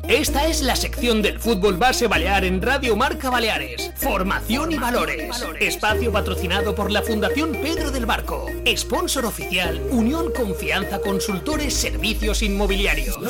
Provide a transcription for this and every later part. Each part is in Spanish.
Esta es la sección del fútbol base balear en Radio Marca Baleares. Formación y valores. Espacio patrocinado por la Fundación Pedro del Barco. Sponsor oficial Unión Confianza Consultores Servicios Inmobiliarios.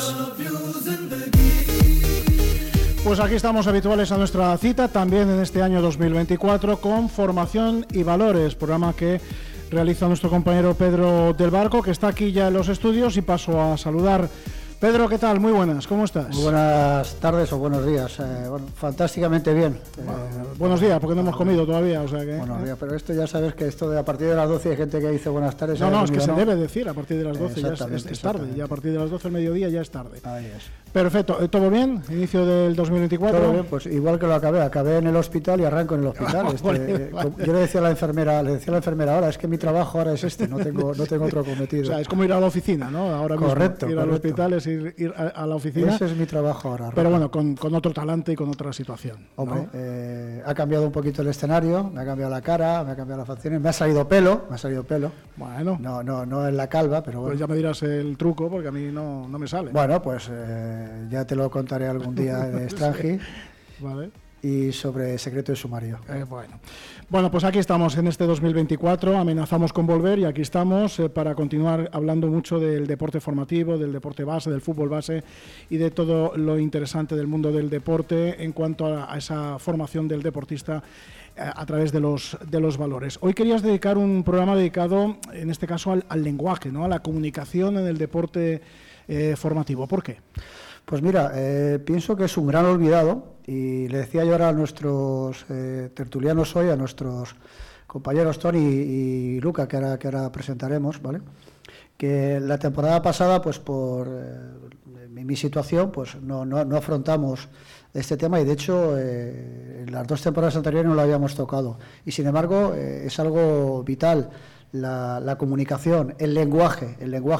Pues aquí estamos habituales a nuestra cita, también en este año 2024, con Formación y Valores, programa que realiza nuestro compañero Pedro del Barco, que está aquí ya en los estudios, y paso a saludar. Pedro, ¿qué tal? Muy buenas, ¿cómo estás? Muy buenas tardes o buenos días. Bueno, fantásticamente bien. Buenos días, porque no hemos comido todavía, o sea que... Buenos días, pero esto ya sabes que esto de a partir de las 12 hay gente que dice buenas tardes. No, es que se debe decir a partir de las 12, ya es tarde, ya a partir de las 12 del mediodía ya es tarde. Ahí es. Perfecto, ¿todo bien? ¿Inicio del 2024? Todo bien, pues igual que lo acabé en el hospital y arranco en el hospital. Vale. Yo le decía a la enfermera ahora, es que mi trabajo ahora es no tengo otro cometido. O sea, es como ir a la oficina, ¿no? Ahora correcto, mismo, ir al hospital es ir a la oficina. Ese es mi trabajo ahora. Pero bueno, con otro talante y con otra situación, ¿no? Hombre, ha cambiado un poquito el escenario, me ha cambiado la cara, me ha cambiado las facciones, me ha salido pelo. Bueno. No en la calva, pero bueno. Pues ya me dirás el truco, porque a mí no me sale. Bueno, pues ya te lo contaré algún día de Strange. Vale. Y sobre secreto de sumario. Bueno, pues aquí estamos en este 2024, amenazamos con volver y aquí estamos para continuar hablando mucho del deporte formativo, del deporte base, del fútbol base y de todo lo interesante del mundo del deporte en cuanto a esa formación del deportista a través de los valores. Hoy querías dedicar un programa dedicado, en este caso, al lenguaje, ¿no? A la comunicación en el deporte formativo. ¿Por qué? Pues mira, pienso que es un gran olvidado y le decía yo ahora a nuestros tertulianos hoy, a nuestros compañeros Tony y Luca, que ahora presentaremos, ¿vale? Que la temporada pasada, pues por mi situación, pues no afrontamos este tema y de hecho en las 2 temporadas anteriores no lo habíamos tocado y sin embargo es algo vital. La comunicación, el lenguaje,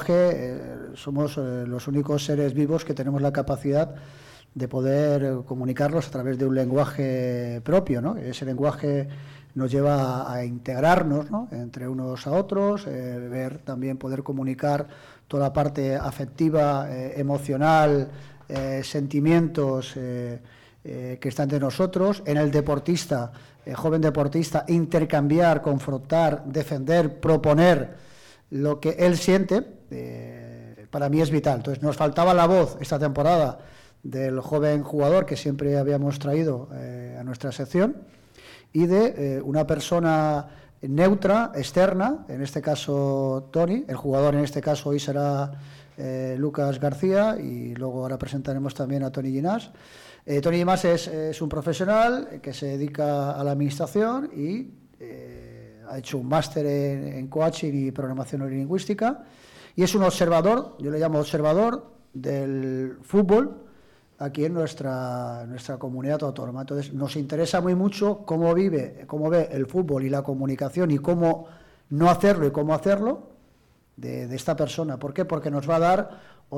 somos los únicos seres vivos que tenemos la capacidad de poder comunicarlos a través de un lenguaje propio, ¿no? Ese lenguaje nos lleva a integrarnos, ¿no? Entre unos a otros, también poder comunicar toda la parte afectiva, emocional, sentimientos que están de nosotros. En el deportista, joven deportista, intercambiar, confrontar, defender, proponer lo que él siente, para mí es vital. Entonces nos faltaba la voz esta temporada del joven jugador que siempre habíamos traído a nuestra sección y de una persona neutra, externa, en este caso Tony, el jugador en este caso hoy será Lucas García y luego ahora presentaremos también a Tony Ginás. Tony Ginás es un profesional que se dedica a la administración y ha hecho un máster en coaching y programación neurolingüística y es un observador, yo le llamo observador del fútbol aquí en nuestra comunidad autónoma. Entonces nos interesa muy mucho cómo ve el fútbol y la comunicación y cómo no hacerlo y cómo hacerlo de esta persona. ¿Por qué? Porque nos va a dar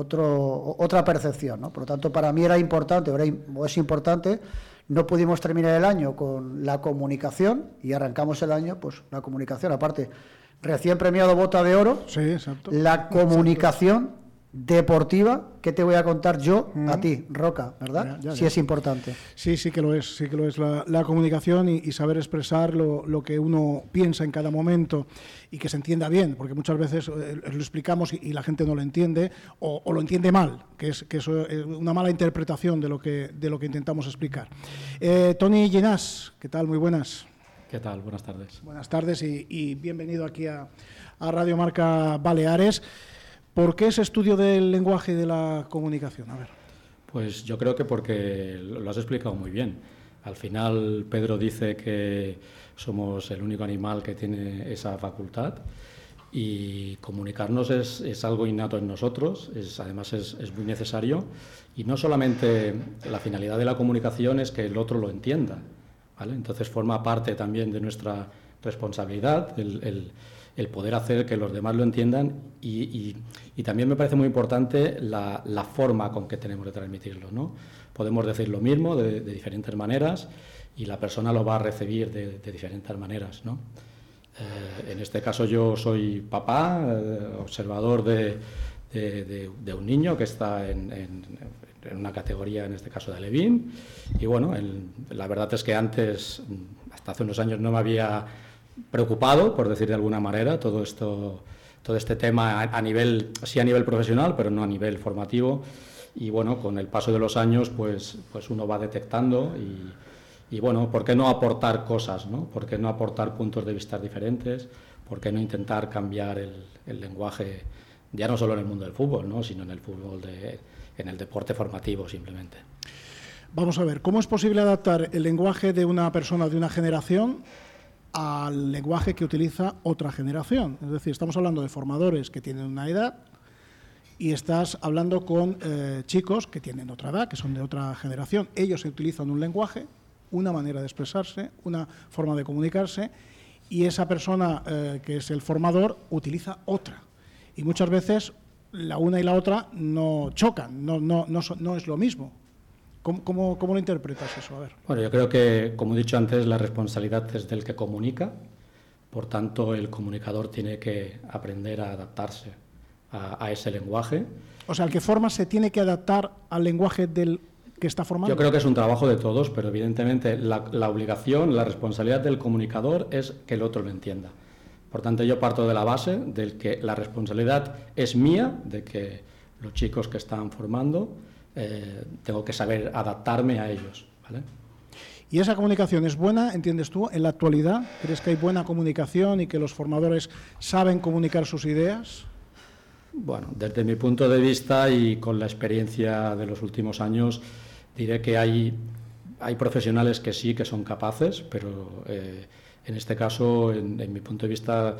otra percepción, ¿no? Por lo tanto, para mí era importante, o es importante, no pudimos terminar el año con la comunicación y arrancamos el año, pues la comunicación, aparte, recién premiado Bota de Oro, sí, exacto. La comunicación deportiva, ¿qué te voy a contar yo a ti, Roca, verdad? Ya. Sí es importante. Sí que lo es, la comunicación y saber expresar lo que uno piensa en cada momento y que se entienda bien, porque muchas veces lo explicamos y la gente no lo entiende o lo entiende mal, que es una mala interpretación de lo que intentamos explicar. Tony Ginás, ¿qué tal? Muy buenas. ¿Qué tal? Buenas tardes. Buenas tardes y bienvenido aquí a Radio Marca Baleares. ¿Por qué ese estudio del lenguaje y de la comunicación? A ver. Pues yo creo que porque lo has explicado muy bien. Al final Pedro dice que somos el único animal que tiene esa facultad y comunicarnos es algo innato en nosotros, además es muy necesario y no solamente la finalidad de la comunicación es que el otro lo entienda, ¿vale? Entonces forma parte también de nuestra responsabilidad el poder hacer que los demás lo entiendan y también me parece muy importante la forma con que tenemos de transmitirlo, ¿no? Podemos decir lo mismo de diferentes maneras y la persona lo va a recibir de diferentes maneras, ¿no? En este caso yo soy papá, observador de un niño que está en en una categoría, en este caso de alevín. Y bueno, la verdad es que antes, hasta hace unos años, no me había preocupado, por decir de alguna manera, todo este tema a nivel profesional, pero no a nivel formativo. Y bueno, con el paso de los años, pues uno va detectando y bueno, ¿por qué no aportar cosas, ¿no? ¿Por qué no aportar puntos de vista diferentes? ¿Por qué no intentar cambiar el lenguaje, ya no solo en el mundo del fútbol, ¿no? Sino en el fútbol, en el deporte formativo simplemente? Vamos a ver, ¿cómo es posible adaptar el lenguaje de una persona de una generación al lenguaje que utiliza otra generación? Es decir, estamos hablando de formadores que tienen una edad y estás hablando con chicos que tienen otra edad, que son de otra generación. Ellos utilizan un lenguaje, una manera de expresarse, una forma de comunicarse, y esa persona que es el formador utiliza otra. Y muchas veces la una y la otra no chocan, no es lo mismo. ¿Cómo lo interpretas eso? A ver. Bueno, yo creo que, como he dicho antes, la responsabilidad es del que comunica. Por tanto, el comunicador tiene que aprender a adaptarse a ese lenguaje. O sea, el que forma se tiene que adaptar al lenguaje del que está formando. Yo creo que es un trabajo de todos, pero evidentemente la obligación, la responsabilidad del comunicador es que el otro lo entienda. Por tanto, yo parto de la base de que la responsabilidad es mía, de que los chicos que están formando tengo que saber adaptarme a ellos, ¿vale? ¿Y esa comunicación es buena, entiendes tú, en la actualidad? ¿Crees que hay buena comunicación y que los formadores saben comunicar sus ideas? Bueno, desde mi punto de vista y con la experiencia de los últimos años, diré que hay profesionales que sí, que son capaces, pero en este caso, en mi punto de vista,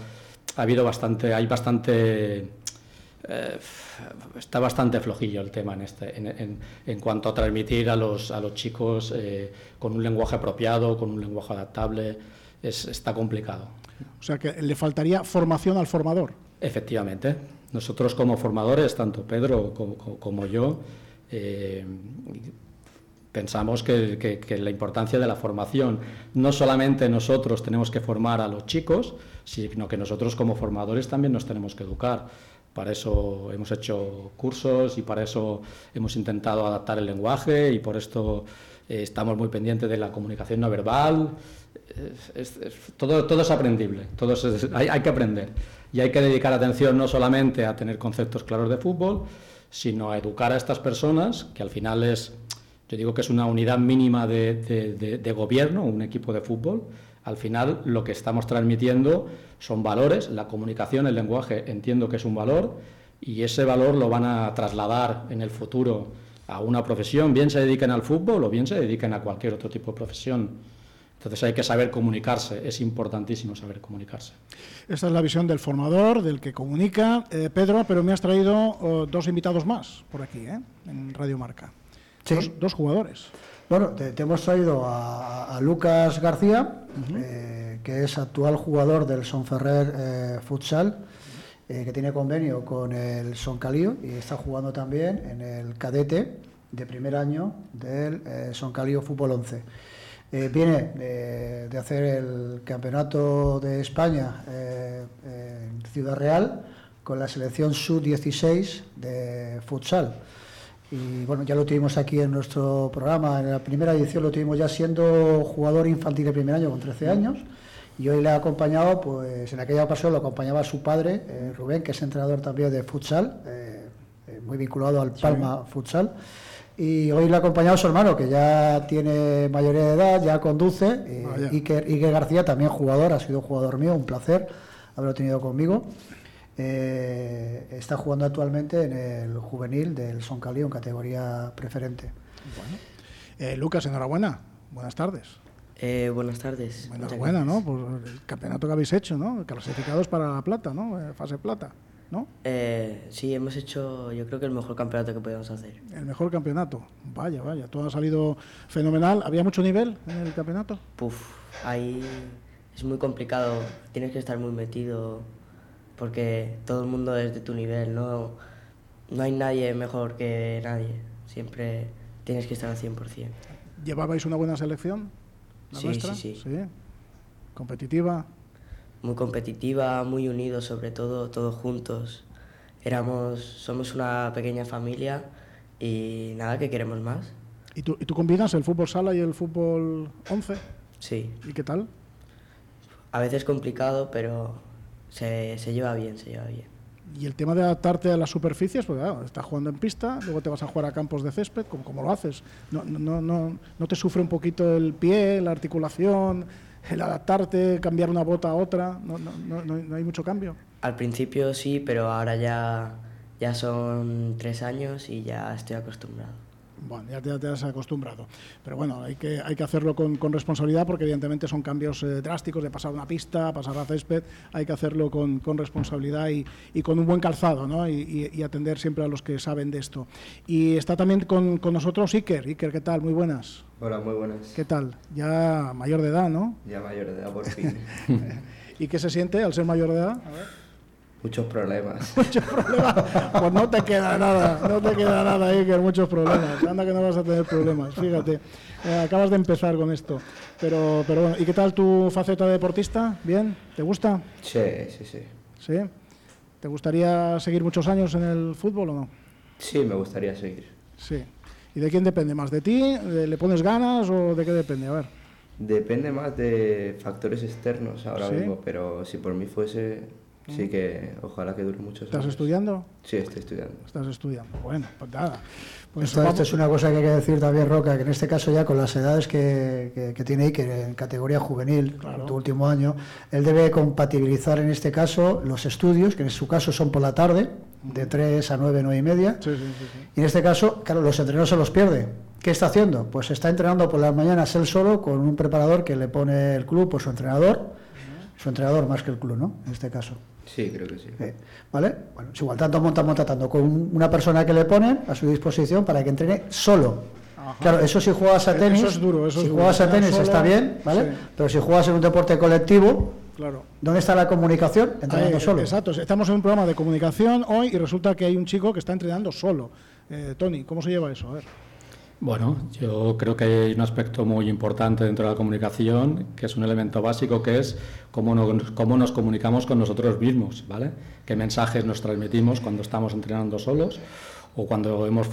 está bastante flojillo el tema en cuanto a transmitir a los chicos con un lenguaje apropiado, con un lenguaje adaptable. Está complicado. O sea, que le faltaría formación al formador. Efectivamente. Nosotros como formadores, tanto Pedro como yo, pensamos que la importancia de la formación, no solamente nosotros tenemos que formar a los chicos, sino que nosotros como formadores también nos tenemos que educar. Para eso hemos hecho cursos y para eso hemos intentado adaptar el lenguaje y por esto estamos muy pendientes de la comunicación no verbal. Todo es aprendible, hay que aprender y hay que dedicar atención no solamente a tener conceptos claros de fútbol, sino a educar a estas personas, que al final yo digo que es una unidad mínima de gobierno, un equipo de fútbol. Al final lo que estamos transmitiendo son valores, la comunicación, el lenguaje, entiendo que es un valor y ese valor lo van a trasladar en el futuro a una profesión, bien se dediquen al fútbol o bien se dediquen a cualquier otro tipo de profesión. Entonces hay que saber comunicarse, es importantísimo saber comunicarse. Esta es la visión del formador, del que comunica. Pedro, pero me has traído dos invitados más por aquí, en Radio Marca. Sí. Dos jugadores. Bueno, te hemos traído a Lucas García, que es actual jugador del Sonferrer Futsal, que tiene convenio con el Soncalío y está jugando también en el cadete de primer año del Soncalío Fútbol 11. Viene de hacer el campeonato de España en Ciudad Real con la selección sub-16 de futsal. Y bueno, ya lo tuvimos aquí en nuestro programa, en la primera edición lo tuvimos ya siendo jugador infantil de primer año con 13 años. Y hoy le ha acompañado, pues en aquella ocasión lo acompañaba su padre, Rubén, que es entrenador también de futsal, muy vinculado al Palma Futsal. Y hoy le ha acompañado su hermano, que ya tiene mayoría de edad, ya conduce, Iker García, también jugador, ha sido jugador mío, un placer haberlo tenido conmigo. Está jugando actualmente en el juvenil del Soncalío en categoría preferente. Bueno. Lucas, enhorabuena, buenas tardes. Buenas tardes. Enhorabuena, ¿no? Por el campeonato que habéis hecho, ¿no? Clasificados para la plata, ¿no? Fase plata, ¿no? Sí, hemos hecho, yo creo que el mejor campeonato que podemos hacer. El mejor campeonato, vaya, todo ha salido fenomenal. ¿Había mucho nivel en el campeonato? Ahí es muy complicado, tienes que estar muy metido porque todo el mundo es de tu nivel, no hay nadie mejor que nadie, siempre tienes que estar al 100%. ¿Llevabais una buena selección? Sí. ¿Competitiva? Muy competitiva, muy unidos sobre todo, todos juntos. Somos una pequeña familia Y nada, que queremos más. ¿Y tú combinas el fútbol sala y el fútbol 11? Sí. ¿Y qué tal? A veces complicado, pero se lleva bien, se lleva bien. Y el tema de adaptarte a las superficies, pues claro, estás jugando en pista, luego te vas a jugar a campos de césped, ¿cómo lo haces? ¿No te sufre un poquito el pie, la articulación, el adaptarte, cambiar una bota a otra? ¿No hay mucho cambio? Al principio sí, pero ahora ya son 3 años y ya estoy acostumbrado. Bueno, ya te has acostumbrado. Pero bueno, hay que hacerlo con responsabilidad, porque evidentemente son cambios drásticos de pasar una pista a pasar a césped. Hay que hacerlo con responsabilidad y con un buen calzado, ¿no? Y atender siempre a los que saben de esto. Y está también con nosotros Iker. Iker, ¿qué tal? Muy buenas. Hola, muy buenas. ¿Qué tal? Ya mayor de edad, ¿no? Ya mayor de edad, por fin. ¿Y qué se siente al ser mayor de edad? A ver. Muchos problemas. Muchos problemas. Pues no te queda nada, Iker, muchos problemas. Anda que no vas a tener problemas, fíjate. Acabas de empezar con esto. Pero bueno, ¿y qué tal tu faceta de deportista? ¿Bien? ¿Te gusta? Sí. ¿Sí? ¿Te gustaría seguir muchos años en el fútbol o no? Sí, me gustaría seguir. Sí. ¿Y de quién depende más? ¿De ti? ¿Le pones ganas o de qué depende? A ver. Depende más de factores externos ahora ¿Sí? mismo, pero si por mí fuese... Sí que ojalá que dure muchos años. ¿Estás estudiando? Sí, estoy estudiando. Estás estudiando. Bueno, pues nada. Pues Esto es una cosa que hay que decir también, Roca, que en este caso ya con las edades que tiene Iker en categoría juvenil, claro, en tu último año, él debe compatibilizar en este caso los estudios, que en su caso son por la tarde, de 3 a 9, 9 y media. Sí. Y en este caso, claro, los entrenos se los pierde. ¿Qué está haciendo? Pues está entrenando por las mañanas él solo con un preparador que le pone el club, pues su entrenador más que el club, ¿no? En este caso. Sí, creo que sí. ¿Vale? Bueno, es igual, tanto monta tanto con una persona que le ponen a su disposición para que entrene solo. Ajá. Claro, eso si juegas a tenis, eso es duro, si juegas a tenis solo, está bien, ¿vale? Sí. Pero si juegas en un deporte colectivo, claro, ¿dónde está la comunicación? Entrenando solo. Exacto, estamos en un programa de comunicación hoy y resulta que hay un chico que está entrenando solo. Tony, ¿cómo se lleva eso? A ver. Bueno, yo creo que hay un aspecto muy importante dentro de la comunicación, que es un elemento básico, que es cómo nos comunicamos con nosotros mismos, ¿vale? Qué mensajes nos transmitimos cuando estamos entrenando solos o cuando hemos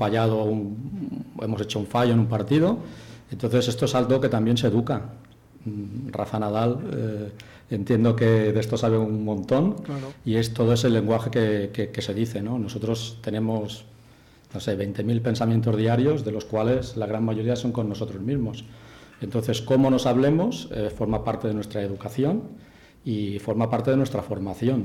hemos hecho un fallo en un partido. Entonces esto es algo que también se educa. Rafa Nadal, entiendo que de esto sabe un montón, claro, y es todo ese lenguaje que se dice, ¿no? Nosotros tenemos, no sé, 20.000 pensamientos diarios, de los cuales la gran mayoría son con nosotros mismos. Entonces, cómo nos hablemos forma parte de nuestra educación y forma parte de nuestra formación.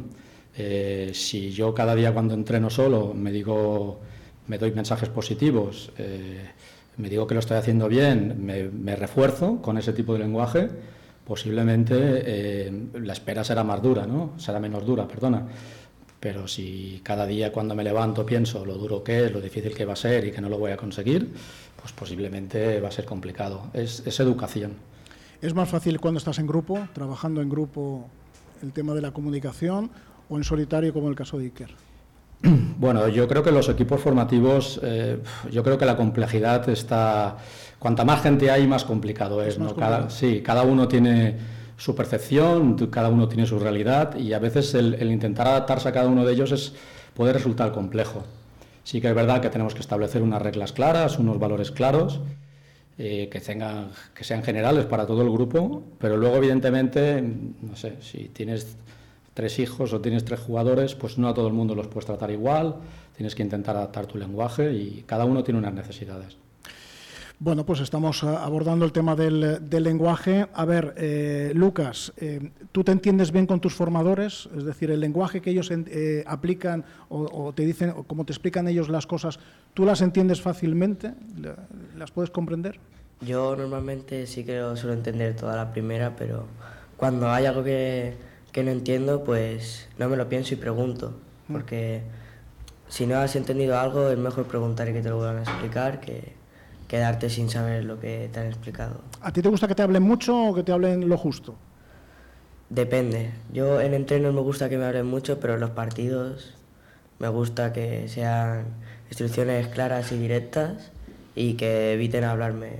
Si yo cada día cuando entreno solo me doy mensajes positivos, me digo que lo estoy haciendo bien, me refuerzo con ese tipo de lenguaje, posiblemente la espera será más dura, ¿no? Será menos dura, perdona. Pero si cada día cuando me levanto pienso lo duro que es, lo difícil que va a ser y que no lo voy a conseguir, pues posiblemente va a ser complicado. Es educación. ¿Es más fácil cuando estás en grupo, trabajando en grupo, el tema de la comunicación, o en solitario como el caso de Iker? Bueno, yo creo que los equipos formativos, yo creo que la complejidad está... Cuanta más gente hay, más complicado es, ¿no? Cada uno tiene su percepción, cada uno tiene su realidad, y a veces el intentar adaptarse a cada uno de ellos puede resultar complejo. Sí que es verdad que tenemos que establecer unas reglas claras, unos valores claros, que sean generales para todo el grupo, pero luego evidentemente, no sé, si tienes 3 hijos o tienes 3 jugadores, pues no a todo el mundo los puedes tratar igual, tienes que intentar adaptar tu lenguaje y cada uno tiene unas necesidades. Bueno, pues estamos abordando el tema del lenguaje. A ver, Lucas, ¿tú te entiendes bien con tus formadores? Es decir, el lenguaje que ellos aplican o te dicen, o como te explican ellos las cosas, ¿tú las entiendes fácilmente? ¿Las puedes comprender? Yo normalmente sí que lo suelo entender toda la primera, pero cuando hay algo que no entiendo, pues no me lo pienso y pregunto, porque si no has entendido algo es mejor preguntar y que te lo vuelvan a explicar que quedarte sin saber lo que te han explicado. ¿A ti te gusta que te hablen mucho o que te hablen lo justo? Depende. Yo en entrenos me gusta que me hablen mucho, pero en los partidos me gusta que sean instrucciones claras y directas y que eviten hablarme.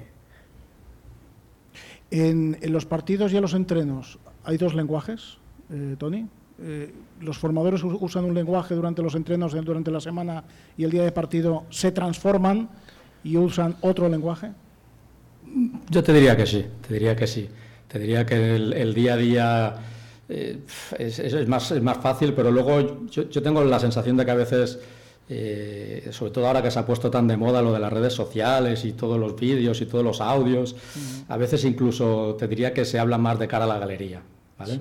En los partidos y en los entrenos, ¿hay 2 lenguajes, Tony? los formadores usan un lenguaje durante los entrenos, durante la semana, y el día de partido se transforman y usan otro lenguaje? Yo te diría que sí, te diría que el día a día es más fácil, pero luego yo tengo la sensación de que a veces, sobre todo ahora que se ha puesto tan de moda lo de las redes sociales y todos los vídeos y todos los audios, a veces incluso te diría que se habla más de cara a la galería, ¿vale?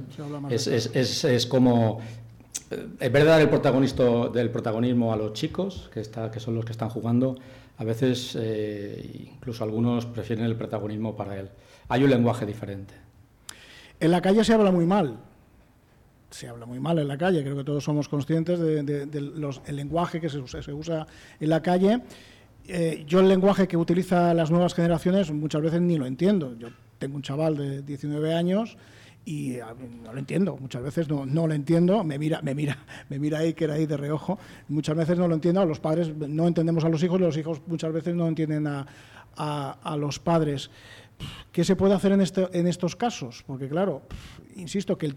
Es como, en vez de dar el protagonismo a los chicos, que son los que están jugando, a veces incluso algunos prefieren el protagonismo para él. Hay un lenguaje diferente. En la calle se habla muy mal. Se habla muy mal en la calle, creo que todos somos conscientes del lenguaje que se usa en la calle. Yo el lenguaje que utilizan las nuevas generaciones muchas veces ni lo entiendo. Yo tengo un chaval de 19 años y no lo entiendo, muchas veces no lo entiendo, me mira Iker ahí de reojo, muchas veces no lo entiendo, a los padres no entendemos a los hijos y los hijos muchas veces no entienden a los padres. ¿Qué se puede hacer en estos casos? Porque claro, insisto que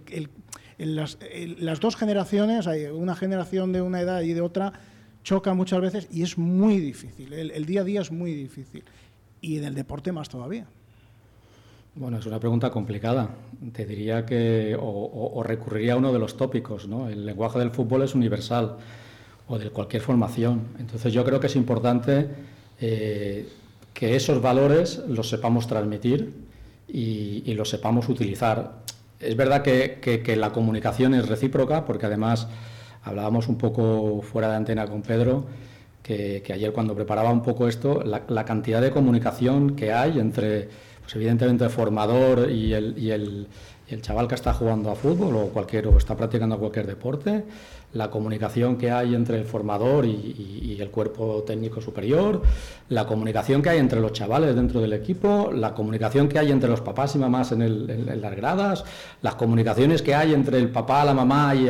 las dos generaciones, hay una generación de una edad y de otra, choca muchas veces y es muy difícil, el día a día es muy difícil, y en el deporte más todavía. Bueno, es una pregunta complicada. Te diría que o recurriría a uno de los tópicos, ¿no? El lenguaje del fútbol es universal, o de cualquier formación. Entonces yo creo que es importante que esos valores los sepamos transmitir y los sepamos utilizar. Es verdad que la comunicación es recíproca, porque además hablábamos un poco fuera de antena con Pedro, que ayer cuando preparaba un poco esto, la cantidad de comunicación que hay entre, pues evidentemente, el formador y el chaval que está jugando a fútbol o está practicando cualquier deporte, la comunicación que hay entre el formador y el cuerpo técnico superior, la comunicación que hay entre los chavales dentro del equipo, la comunicación que hay entre los papás y mamás en las gradas, las comunicaciones que hay entre el papá, la mamá y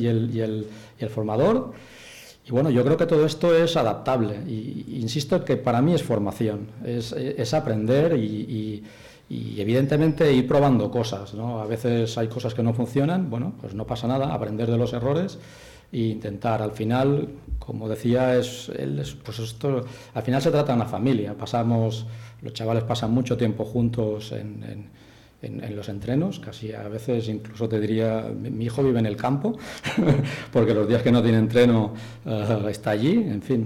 el formador. Y bueno, yo creo que todo esto es adaptable. Y insisto que para mí es formación, es aprender y evidentemente ir probando cosas, ¿no? A veces hay cosas que no funcionan, bueno, pues no pasa nada, aprender de los errores e intentar. Al final, como decía, pues esto, al final se trata de una familia. Los chavales pasan mucho tiempo juntos en los entrenos, casi a veces incluso te diría, mi hijo vive en el campo, porque los días que no tiene entreno está allí, en fin.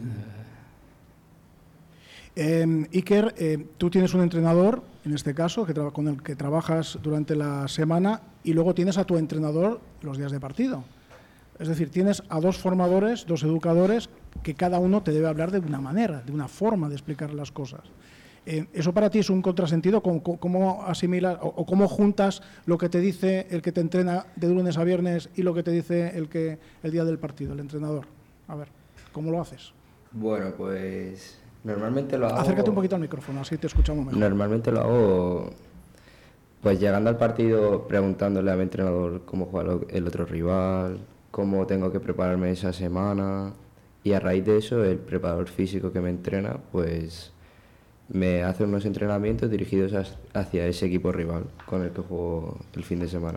Iker, tú tienes un entrenador, en este caso, con el que trabajas durante la semana, y luego tienes a tu entrenador los días de partido. Es decir, tienes a dos formadores, dos educadores, que cada uno te debe hablar de una manera, de una forma de explicar las cosas. ¿Eso para ti es un contrasentido? ¿Cómo asimilas o cómo juntas lo que te dice el que te entrena de lunes a viernes y lo que te dice el día del partido, el entrenador? A ver, ¿cómo lo haces? Bueno, pues normalmente lo hago... Acércate un poquito al micrófono, así te escuchamos mejor. Normalmente lo hago pues llegando al partido preguntándole a mi entrenador cómo juega el otro rival, cómo tengo que prepararme esa semana, y a raíz de eso el preparador físico que me entrena pues me hace unos entrenamientos dirigidos hacia ese equipo rival con el que juego el fin de semana.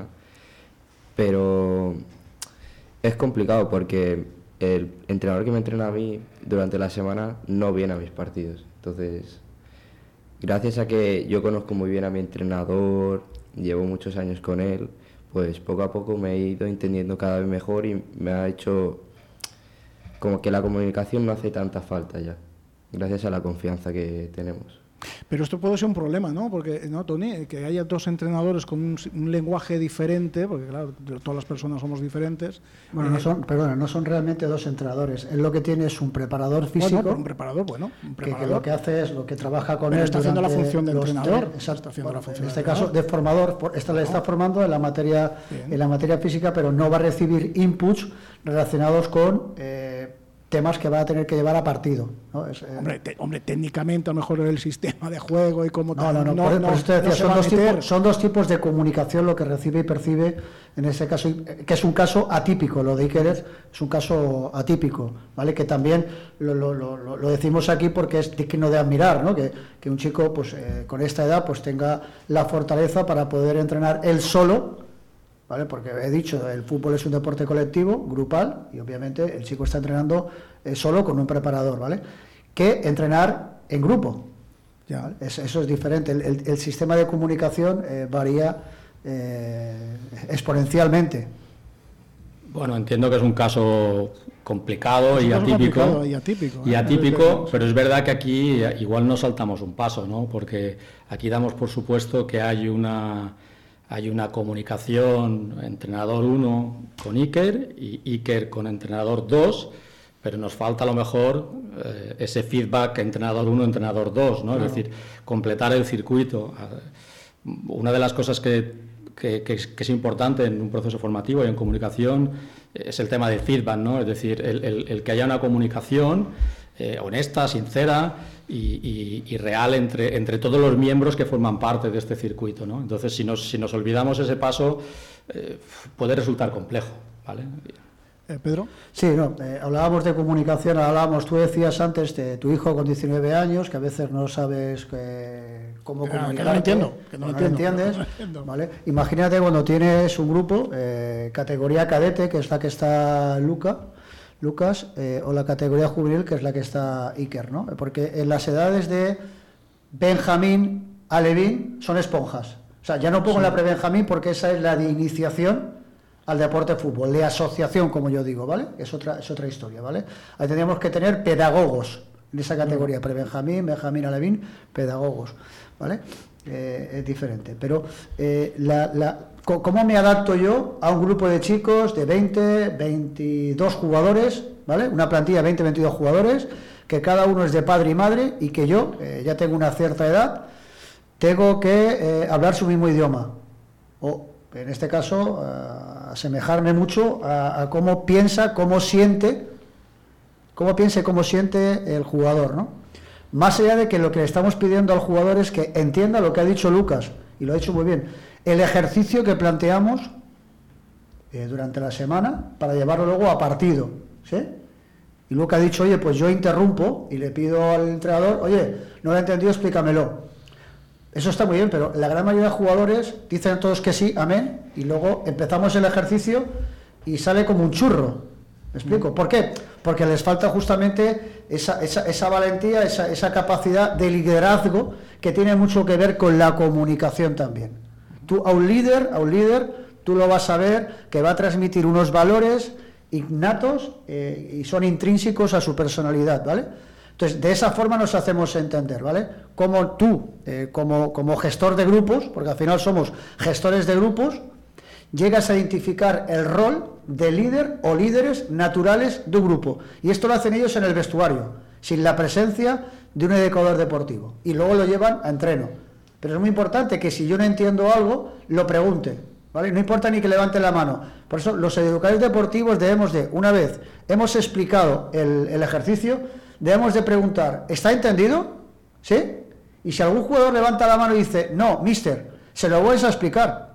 Pero es complicado porque el entrenador que me entrena a mí durante la semana no viene a mis partidos. Entonces, gracias a que yo conozco muy bien a mi entrenador, llevo muchos años con él, pues poco a poco me he ido entendiendo cada vez mejor y me ha hecho como que la comunicación no hace tanta falta ya, gracias a la confianza que tenemos. Pero esto puede ser un problema, ¿no? Porque, ¿no, Toni? Que haya dos entrenadores con un lenguaje diferente, porque claro, todas las personas somos diferentes. Bueno, no son realmente dos entrenadores. Él lo que tiene es un preparador físico. Bueno, un preparador. Que lo que hace es lo que trabaja con pero él. Está haciendo la función de entrenador. Exacto. Está la función en este caso, de formador. Le está formando en la materia física, pero no va a recibir inputs relacionados con temas que va a tener que llevar a partido, ¿no? Hombre, técnicamente a lo mejor el sistema de juego y cómo... Por eso te decía, son dos tipos de comunicación lo que recibe y percibe en ese caso, que es un caso atípico. Lo de Iker es un caso atípico, ¿vale? Que también lo decimos aquí porque es digno de admirar, ¿no? Que un chico pues con esta edad pues tenga la fortaleza para poder entrenar él solo ¿vale? Porque he dicho, el fútbol es un deporte colectivo, grupal, y obviamente el chico está entrenando solo con un preparador, ¿vale? Que entrenar en grupo. Ya. ¿Vale? Eso es diferente. El sistema de comunicación varía exponencialmente. Bueno, entiendo que es un caso complicado y atípico. Y atípico, pero es verdad que aquí igual nos saltamos un paso, ¿no? Porque aquí damos por supuesto que hay una comunicación entrenador 1 con Iker y Iker con entrenador 2, pero nos falta a lo mejor ese feedback entrenador 1, entrenador 2, ¿no? Claro. Es decir, completar el circuito. Una de las cosas que es importante en un proceso formativo y en comunicación es el tema del feedback, ¿no? Es decir, el que haya una comunicación honesta, sincera y real entre todos los miembros que forman parte de este circuito, ¿no? Entonces, si nos olvidamos ese paso, puede resultar complejo, ¿vale? ¿Pedro? Sí, no, hablábamos de comunicación, tú decías antes de tu hijo con 19 años, que a veces no sabes cómo comunicar. Que no lo entiendo, que no lo entiendes, ¿vale? Imagínate cuando tienes un grupo, categoría cadete, que es la que está Lucas, o la categoría juvenil, que es la que está Iker, ¿no? Porque en las edades de Benjamín a Levín son esponjas. O sea, ya no pongo la pre-Benjamín porque esa es la de iniciación al deporte de fútbol, de asociación, como yo digo, ¿vale? Es otra historia, ¿vale? Ahí tendríamos que tener pedagogos en esa categoría, pre-Benjamín, Benjamín a Levín, pedagogos, ¿vale? Es diferente, pero ¿cómo me adapto yo a un grupo de chicos de 20, 22 jugadores, ¿vale? Una plantilla de 20, 22 jugadores, que cada uno es de padre y madre, y que yo, ya tengo una cierta edad, tengo que hablar su mismo idioma, o en este caso asemejarme mucho a cómo piensa, cómo siente el jugador, ¿no? Más allá de que lo que le estamos pidiendo al jugador es que entienda lo que ha dicho Lucas, y lo ha dicho muy bien, el ejercicio que planteamos durante la semana para llevarlo luego a partido, ¿sí? Y Lucas ha dicho, oye, pues yo interrumpo y le pido al entrenador, oye, no lo he entendido, explícamelo. Eso está muy bien, pero la gran mayoría de jugadores dicen todos que sí, amén, y luego empezamos el ejercicio y sale como un churro. ¿Me explico? ¿Por qué? Porque les falta justamente esa valentía, esa capacidad de liderazgo que tiene mucho que ver con la comunicación también. Tú a un líder, tú lo vas a ver que va a transmitir unos valores innatos y son intrínsecos a su personalidad, ¿vale? Entonces, de esa forma nos hacemos entender, ¿vale? Como tú, como gestor de grupos, porque al final somos gestores de grupos, llegas a identificar el rol de líder o líderes naturales de un grupo. Y esto lo hacen ellos en el vestuario, sin la presencia de un educador deportivo. Y luego lo llevan a entreno. Pero es muy importante que si yo no entiendo algo, lo pregunte, ¿vale? No importa ni que levante la mano. Por eso los educadores deportivos debemos de, una vez hemos explicado el ejercicio, debemos de preguntar, ¿está entendido? ¿Sí? Y si algún jugador levanta la mano y dice, no, mister, se lo vuelves a explicar.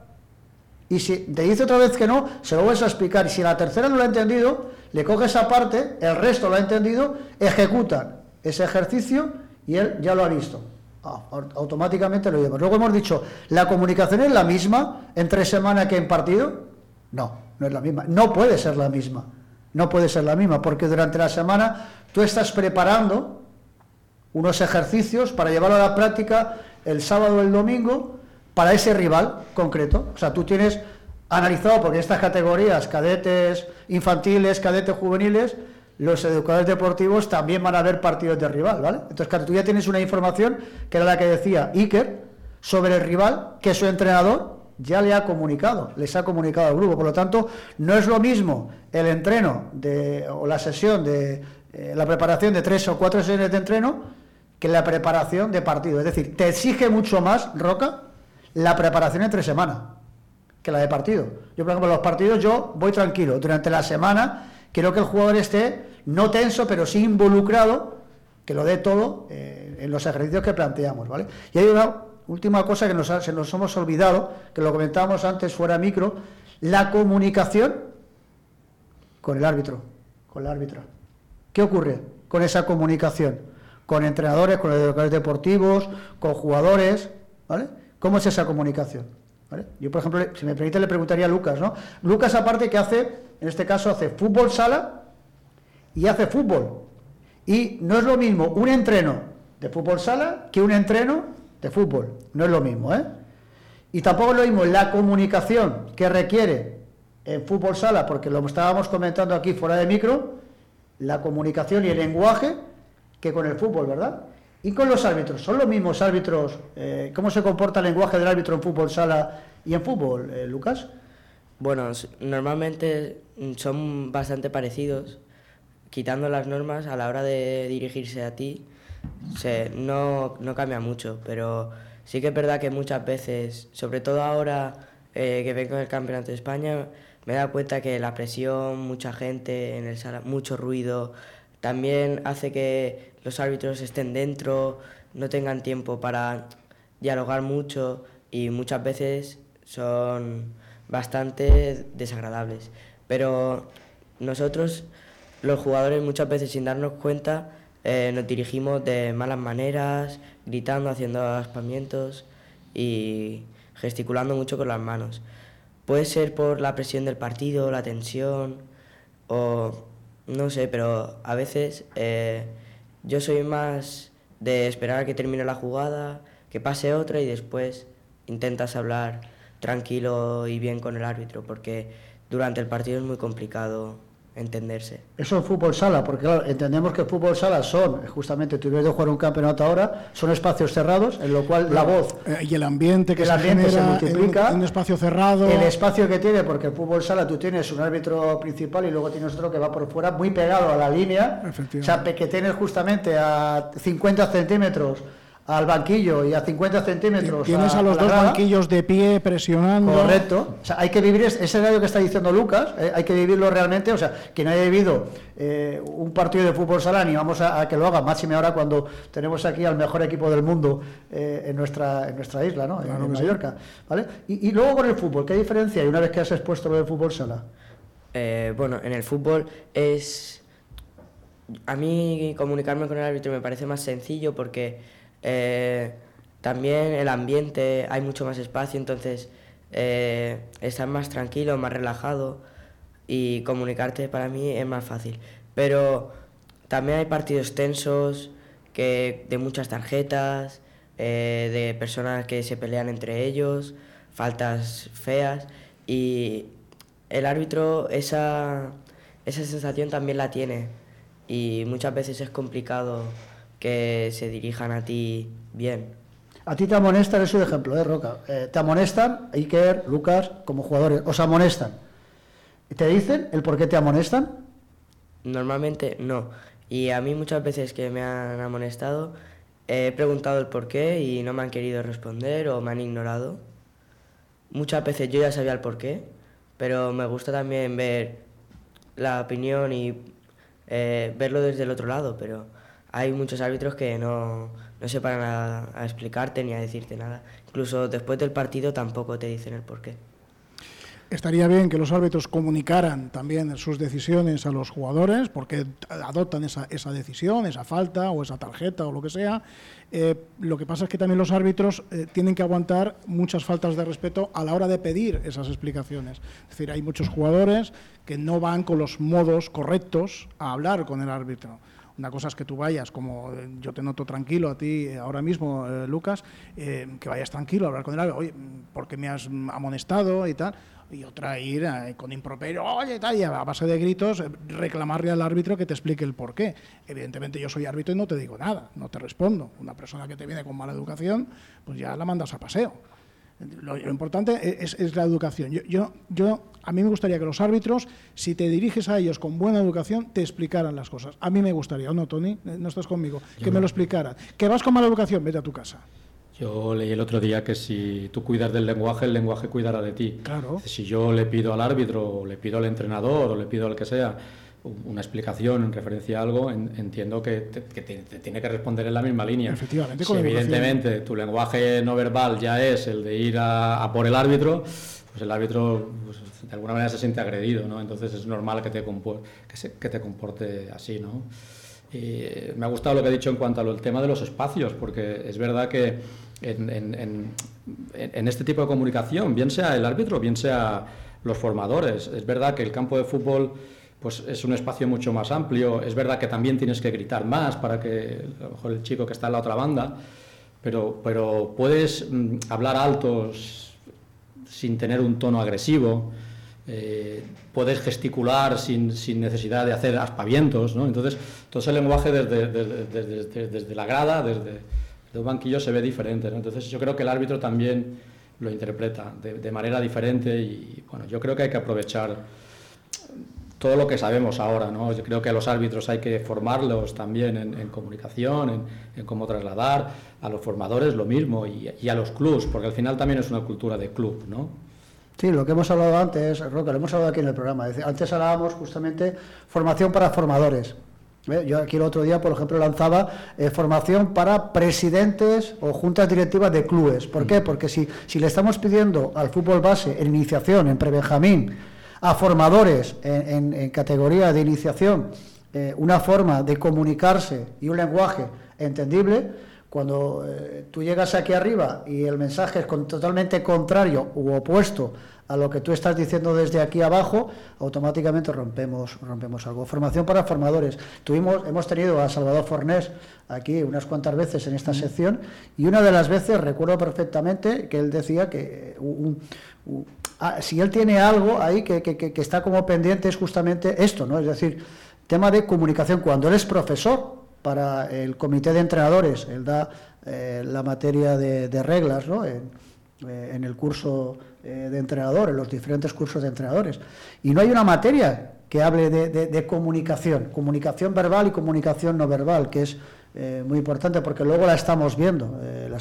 Y si te dice otra vez que no, se lo vuelves a explicar. Y si la tercera no lo ha entendido, le coge esa parte, el resto lo ha entendido, ejecutan ese ejercicio y él ya lo ha visto. Automáticamente lo lleva. Luego hemos dicho, ¿la comunicación es la misma entre semana que en partido? No, no es la misma. No puede ser la misma. No puede ser la misma, porque durante la semana tú estás preparando unos ejercicios para llevarlo a la práctica el sábado o el domingo para ese rival concreto. O sea, tú tienes analizado, porque estas categorías, cadetes infantiles, cadetes juveniles, los educadores deportivos también van a ver partidos de rival, ¿vale? Entonces, claro, tú ya tienes una información, que era la que decía Iker, sobre el rival, que su entrenador ya les ha comunicado al grupo. Por lo tanto, no es lo mismo el entreno o la sesión de la preparación de 3 o 4 sesiones de entreno que la preparación de partido. Es decir, te exige mucho más, Roca, la preparación entre semana que la de partido. Yo, por ejemplo, los partidos yo voy tranquilo. Durante la semana quiero que el jugador esté no tenso, pero sí involucrado, que lo dé todo en los ejercicios que planteamos, ¿vale? Y hay una última cosa que se nos hemos olvidado, que lo comentábamos antes fuera micro, la comunicación con el árbitro, con la árbitra. ¿Qué ocurre con esa comunicación? Con entrenadores, con educadores deportivos, con jugadores, ¿vale? ¿Cómo es esa comunicación? ¿vale? Yo, por ejemplo, si me permite, le preguntaría a Lucas, ¿no? Lucas, aparte, ¿qué hace? En este caso, hace fútbol sala y hace fútbol. Y no es lo mismo un entreno de fútbol sala que un entreno de fútbol. No es lo mismo, ¿eh? Y tampoco es lo mismo la comunicación que requiere en fútbol sala, porque lo estábamos comentando aquí fuera de micro, la comunicación y el lenguaje que con el fútbol, ¿verdad? Y con los árbitros, ¿son los mismos árbitros? ¿Cómo se comporta el lenguaje del árbitro en fútbol sala y en fútbol, Lucas? Bueno, normalmente son bastante parecidos, quitando las normas a la hora de dirigirse a ti, no cambia mucho, pero sí que es verdad que muchas veces, sobre todo ahora que vengo del Campeonato de España, me he dado cuenta que la presión, mucha gente en el sala, mucho ruido, también hace que los árbitros estén dentro, no tengan tiempo para dialogar mucho y muchas veces son bastante desagradables. Pero nosotros, los jugadores, muchas veces sin darnos cuenta, nos dirigimos de malas maneras, gritando, haciendo aspamientos y gesticulando mucho con las manos. Puede ser por la presión del partido, la tensión o no sé, pero a veces yo soy más de esperar a que termine la jugada, que pase otra y después intentas hablar tranquilo y bien con el árbitro, porque durante el partido es muy complicado entenderse. Eso en fútbol sala, porque claro, entendemos que fútbol sala son, justamente tú ves de jugar un campeonato ahora, son espacios cerrados, en lo cual la voz y el ambiente que se genera multiplica en un espacio cerrado. El espacio que tiene, porque en fútbol sala tú tienes un árbitro principal y luego tienes otro que va por fuera, muy pegado a la línea, o sea, que tienes justamente a 50 centímetros al banquillo y a 50 centímetros tienes a los dos banquillos de pie presionando. Correcto, o sea, hay que vivir ese escenario que está diciendo Lucas, hay que vivirlo realmente, o sea, que no haya vivido un partido de fútbol sala, ni vamos a que lo haga, máxime ahora cuando tenemos aquí al mejor equipo del mundo en nuestra isla, ¿no? Claro, en Mallorca, ¿vale? Y luego con el fútbol, ¿qué diferencia hay una vez que has expuesto lo del fútbol sala? Bueno, en el fútbol a mí comunicarme con el árbitro me parece más sencillo porque también el ambiente, hay mucho más espacio, entonces estar más tranquilo, más relajado y comunicarte para mí es más fácil. Pero también hay partidos tensos, de muchas tarjetas, de personas que se pelean entre ellos, faltas feas y el árbitro esa sensación también la tiene y muchas veces es complicado que se dirijan a ti bien. A ti te amonestan, es un ejemplo, Roca. Te amonestan, Iker, Lucas, como jugadores, os amonestan. ¿Te dicen el por qué te amonestan? Normalmente no. Y a mí muchas veces que me han amonestado, he preguntado el por qué y no me han querido responder o me han ignorado. Muchas veces yo ya sabía el por qué, pero me gusta también ver la opinión y verlo desde el otro lado, pero hay muchos árbitros que no se paran a explicarte ni a decirte nada. Incluso después del partido tampoco te dicen el porqué. Estaría bien que los árbitros comunicaran también sus decisiones a los jugadores, porque adoptan esa decisión, esa falta o esa tarjeta o lo que sea. Lo que pasa es que también los árbitros tienen que aguantar muchas faltas de respeto a la hora de pedir esas explicaciones. Es decir, hay muchos jugadores que no van con los modos correctos a hablar con el árbitro. Una cosa es que tú vayas, como yo te noto tranquilo a ti ahora mismo, Lucas, que vayas tranquilo a hablar con el árbitro, oye, ¿por qué me has amonestado y tal? Y otra ir con improperio, oye, tal, y a base de gritos reclamarle al árbitro que te explique el porqué. Evidentemente yo soy árbitro y no te digo nada, no te respondo. Una persona que te viene con mala educación, pues ya la mandas a paseo. Lo importante es la educación. A mí me gustaría que los árbitros, si te diriges a ellos con buena educación, te explicaran las cosas. A mí me gustaría, ¿o no, Tony? No estás conmigo. Que me lo explicaran. Que vas con mala educación, vete a tu casa. Yo leí el otro día que si tú cuidas del lenguaje, el lenguaje cuidará de ti. Claro. Si yo le pido al árbitro, o le pido al entrenador, o le pido al que sea, una explicación en referencia a algo, entiendo que te tiene que responder en la misma línea. Efectivamente, si evidentemente tu lenguaje no verbal ya es el de ir a por el árbitro, pues el árbitro pues, de alguna manera se siente agredido, ¿no? Entonces es normal que te comporte así, ¿no? Y me ha gustado lo que ha dicho en cuanto al tema de los espacios, porque es verdad que en este tipo de comunicación, bien sea el árbitro, bien sea los formadores. Es verdad que el campo de fútbol pues es un espacio mucho más amplio, es verdad que también tienes que gritar más para que a lo mejor el chico que está en la otra banda, pero puedes hablar altos sin tener un tono agresivo, puedes gesticular sin necesidad de hacer aspavientos, ¿no? Entonces todo ese lenguaje desde la grada, desde un banquillo se ve diferente, ¿no? Entonces yo creo que el árbitro también lo interpreta de manera diferente y bueno, yo creo que hay que aprovechar todo lo que sabemos ahora, ¿no? Yo creo que a los árbitros hay que formarlos también en comunicación, en cómo trasladar, a los formadores lo mismo y a los clubs, porque al final también es una cultura de club, ¿no? Sí, lo que hemos hablado antes, Roca, lo hemos hablado aquí en el programa. Antes hablábamos justamente formación para formadores. Yo aquí el otro día, por ejemplo, lanzaba formación para presidentes o juntas directivas de clubes. ¿Por qué? Porque si le estamos pidiendo al fútbol base, en iniciación, en prebenjamín, a formadores en categoría de iniciación, una forma de comunicarse y un lenguaje entendible, cuando tú llegas aquí arriba y el mensaje es totalmente contrario u opuesto a lo que tú estás diciendo desde aquí abajo, automáticamente rompemos algo. Formación para formadores. Hemos tenido a Salvador Fornés aquí unas cuantas veces en esta sección, y una de las veces recuerdo perfectamente que él decía que si él tiene algo ahí que está como pendiente es justamente esto, ¿no? Es decir, tema de comunicación. Cuando él es profesor para el comité de entrenadores, él da la materia de reglas, ¿no? En el curso de entrenador, en los diferentes cursos de entrenadores. Y no hay una materia que hable de comunicación verbal y comunicación no verbal, que es muy importante porque luego la estamos viendo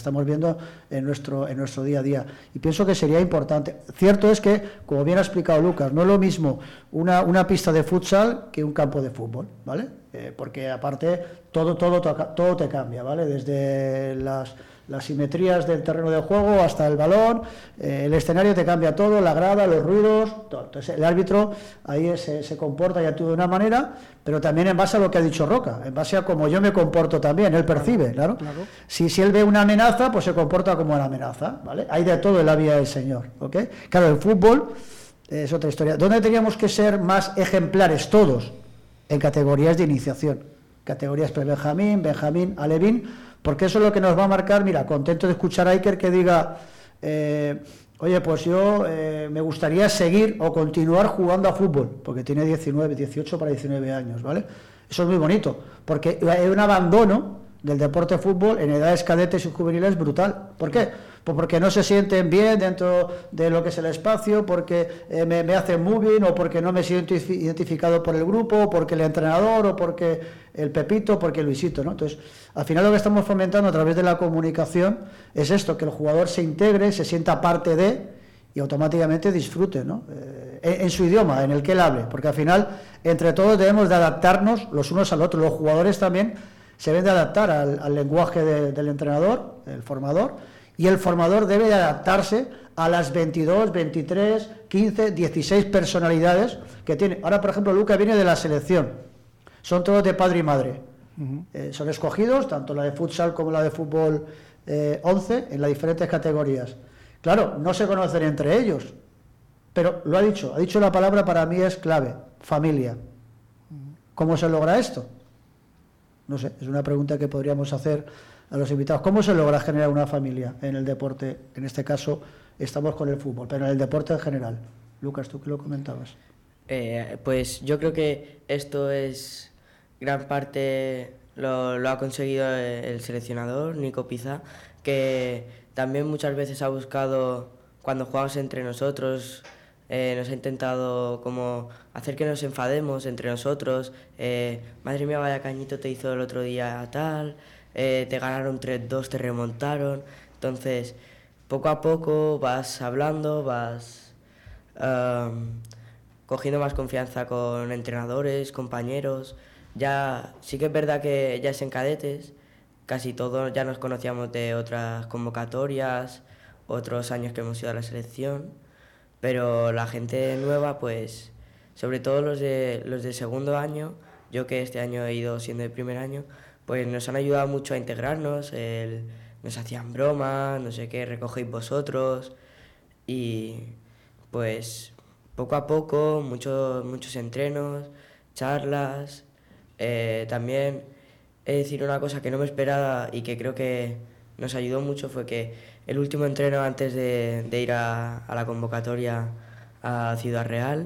en nuestro día a día. Y pienso que sería importante. Cierto es que, como bien ha explicado Lucas, no es lo mismo una pista de futsal que un campo de fútbol, ¿vale? Porque aparte todo te cambia, ¿vale? Desde las simetrías del terreno de juego hasta el balón, el escenario te cambia todo, la grada, los ruidos, todo. Entonces el árbitro ahí se comporta y actúa de una manera, pero también en base a lo que ha dicho Roca, en base a cómo yo me comporto también, él percibe, claro. Si él ve una amenaza, pues se comporta como una amenaza, ¿vale? Hay de todo en la vida del Señor, ¿ok? Claro, el fútbol es otra historia. ¿Dónde teníamos que ser más ejemplares todos? En categorías de iniciación, categorías pre-Benjamín, Benjamín, Alevín, porque eso es lo que nos va a marcar. Mira, contento de escuchar a Iker que diga, oye, pues yo me gustaría seguir o continuar jugando a fútbol, porque tiene 18 para 19 años, ¿vale? Eso es muy bonito, porque hay un abandono del deporte de fútbol en edades cadetes y juveniles brutal. ¿Por qué? Pues porque no se sienten bien dentro de lo que es el espacio, porque me hacen moving, o porque no me siento identificado por el grupo, o porque el entrenador, o porque el Pepito, porque el Luisito, ¿no? Entonces, al final lo que estamos fomentando a través de la comunicación es esto, que el jugador se integre, se sienta parte de y automáticamente disfrute, ¿no? En su idioma, en el que él hable, porque al final entre todos debemos de adaptarnos los unos al otro. Los jugadores también se deben de adaptar al lenguaje del entrenador, el formador, y el formador debe de adaptarse a las 22, 23, 15, 16 personalidades que tiene. Ahora, por ejemplo, Luca viene de la selección, son todos de padre y madre. Son escogidos, tanto la de futsal como la de fútbol 11, en las diferentes categorías. Claro, no se conocen entre ellos, pero lo ha dicho la palabra, para mí es clave, familia. ¿Cómo se logra esto? No sé, es una pregunta que podríamos hacer a los invitados. ¿Cómo se logra generar una familia en el deporte? En este caso estamos con el fútbol, pero en el deporte en general. Lucas, ¿tú qué lo comentabas? Pues yo creo que esto es gran parte, lo ha conseguido el seleccionador, Nico Pizá, que también muchas veces ha buscado, cuando jugamos entre nosotros, nos ha intentado como hacer que nos enfademos entre nosotros. Madre mía, vaya cañito te hizo el otro día tal, te ganaron 3-2, te remontaron. Entonces, poco a poco vas hablando, vas cogiendo más confianza con entrenadores, compañeros. Ya sí que es verdad que ya es en cadetes, casi todos ya nos conocíamos de otras convocatorias, otros años que hemos ido a la selección, pero la gente nueva, pues, sobre todo los de segundo año, yo que este año he ido siendo de primer año, pues nos han ayudado mucho a integrarnos, el nos hacían bromas, no sé qué, recogéis vosotros. Y pues poco a poco, muchos entrenos, charlas. También he de decir una cosa que no me esperaba y que creo que nos ayudó mucho, fue que el último entreno antes de ir a la convocatoria a Ciudad Real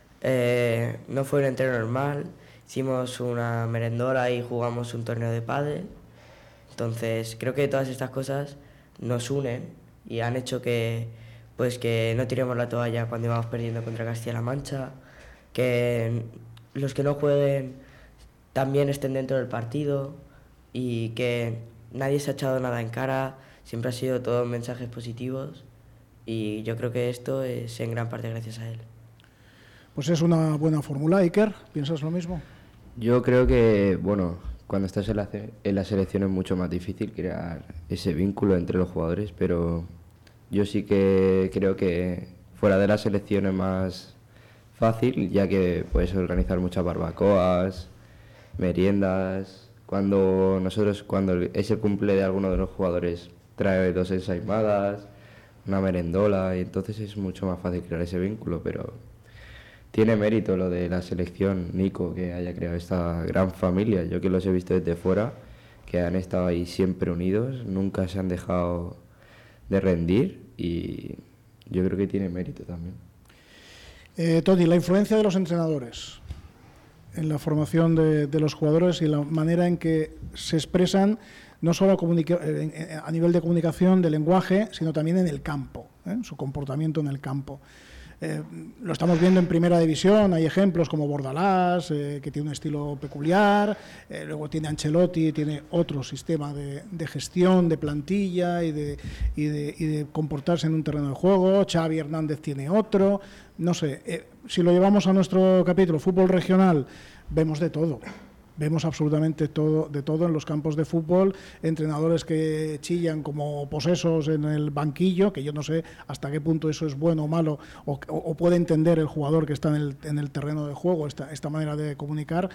no fue un entreno normal, hicimos una merendola y jugamos un torneo de pádel. Entonces creo que todas estas cosas nos unen y han hecho que no tiremos la toalla cuando íbamos perdiendo contra Castilla-La Mancha, que los que no jueguen también estén dentro del partido y que nadie se ha echado nada en cara, siempre ha sido todos mensajes positivos y yo creo que esto es en gran parte gracias a él. Pues es una buena fórmula. Iker, ¿piensas lo mismo? Yo creo que, bueno, cuando estás en la selección es mucho más difícil crear ese vínculo entre los jugadores, pero yo sí que creo que fuera de la selección es más fácil, ya que puedes organizar muchas barbacoas, meriendas. Cuando es el cumple de alguno de los jugadores, trae 2 ensaimadas, una merendola, y entonces es mucho más fácil crear ese vínculo, pero tiene mérito lo de la selección, Nico, que haya creado esta gran familia. Yo que los he visto desde fuera, que han estado ahí siempre unidos, nunca se han dejado de rendir, y yo creo que tiene mérito también. Tony, la influencia de los entrenadores en la formación de los jugadores y la manera en que se expresan, no solo a nivel de comunicación, de lenguaje, sino también en el campo, su comportamiento en el campo. Lo estamos viendo en Primera División, hay ejemplos como Bordalás, que tiene un estilo peculiar, luego tiene Ancelotti, tiene otro sistema de gestión, de plantilla y de comportarse en un terreno de juego. Xavi Hernández tiene otro, no sé, si lo llevamos a nuestro capítulo fútbol regional, vemos de todo. Vemos absolutamente de todo en los campos de fútbol, entrenadores que chillan como posesos en el banquillo, que yo no sé hasta qué punto eso es bueno o malo, o puede entender el jugador que está en el terreno de juego, esta manera de comunicar.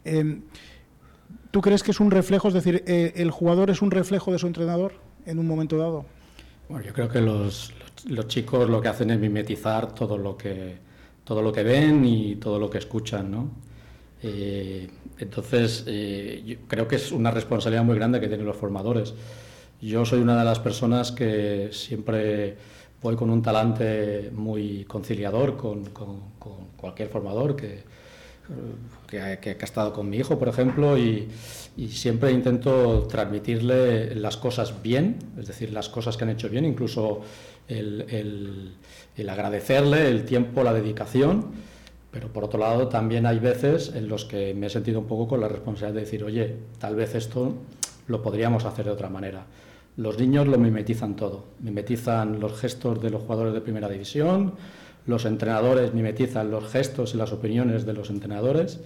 ¿Tú crees que es un reflejo, es decir, el jugador es un reflejo de su entrenador en un momento dado? Bueno, yo creo que los chicos lo que hacen es mimetizar todo lo que ven y todo lo que escuchan, ¿no? Entonces, yo creo que es una responsabilidad muy grande que tienen los formadores. Yo soy una de las personas que siempre voy con un talante muy conciliador con cualquier formador que ha estado con mi hijo, por ejemplo, y siempre intento transmitirle las cosas bien, es decir, las cosas que han hecho bien, incluso el agradecerle el tiempo, la dedicación. Pero por otro lado también hay veces en los que me he sentido un poco con la responsabilidad de decir, oye, tal vez esto lo podríamos hacer de otra manera. Los niños lo mimetizan todo, mimetizan los gestos de los jugadores de Primera División, los entrenadores mimetizan los gestos y las opiniones de los entrenadores,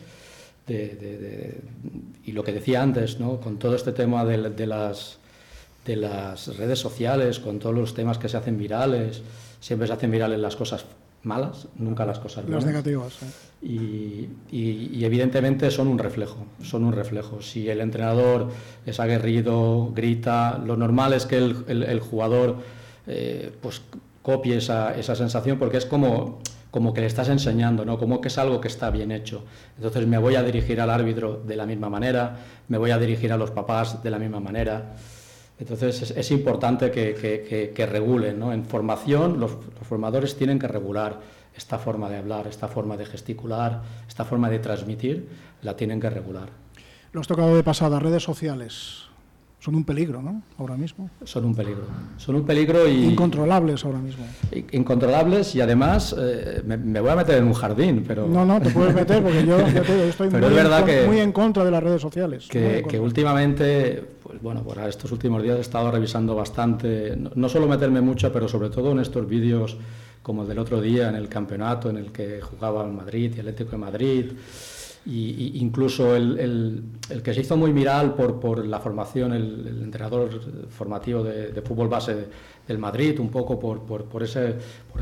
y lo que decía antes, ¿no? Con todo este tema de las redes sociales, con todos los temas que se hacen virales, siempre se hacen virales las cosas malas, nunca las cosas buenas. Las negativas. Y evidentemente son un reflejo. Si el entrenador es aguerrido, grita, lo normal es que el jugador pues copie esa sensación, porque es como que le estás enseñando, ¿no? Como que es algo que está bien hecho. Entonces me voy a dirigir al árbitro de la misma manera, me voy a dirigir a los papás de la misma manera. Entonces es importante que regulen, ¿no? En formación los formadores tienen que regular esta forma de hablar, esta forma de gesticular, esta forma de transmitir, la tienen que regular. Lo has tocado de pasada, redes sociales. Son un peligro, ¿no? Ahora mismo. Son un peligro y... Incontrolables ahora mismo. Incontrolables y además me voy a meter en un jardín, pero... No, te puedes meter porque yo estoy muy en contra de las redes sociales. Que últimamente, pues bueno, por estos últimos días he estado revisando bastante, no solo meterme mucho, pero sobre todo en estos vídeos como el del otro día en el campeonato en el que jugaba el Madrid y el Atlético de Madrid... Y incluso el que se hizo muy viral por la formación, el entrenador formativo de fútbol base del Madrid, un poco por ese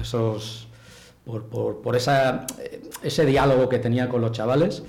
diálogo que tenía con los chavales.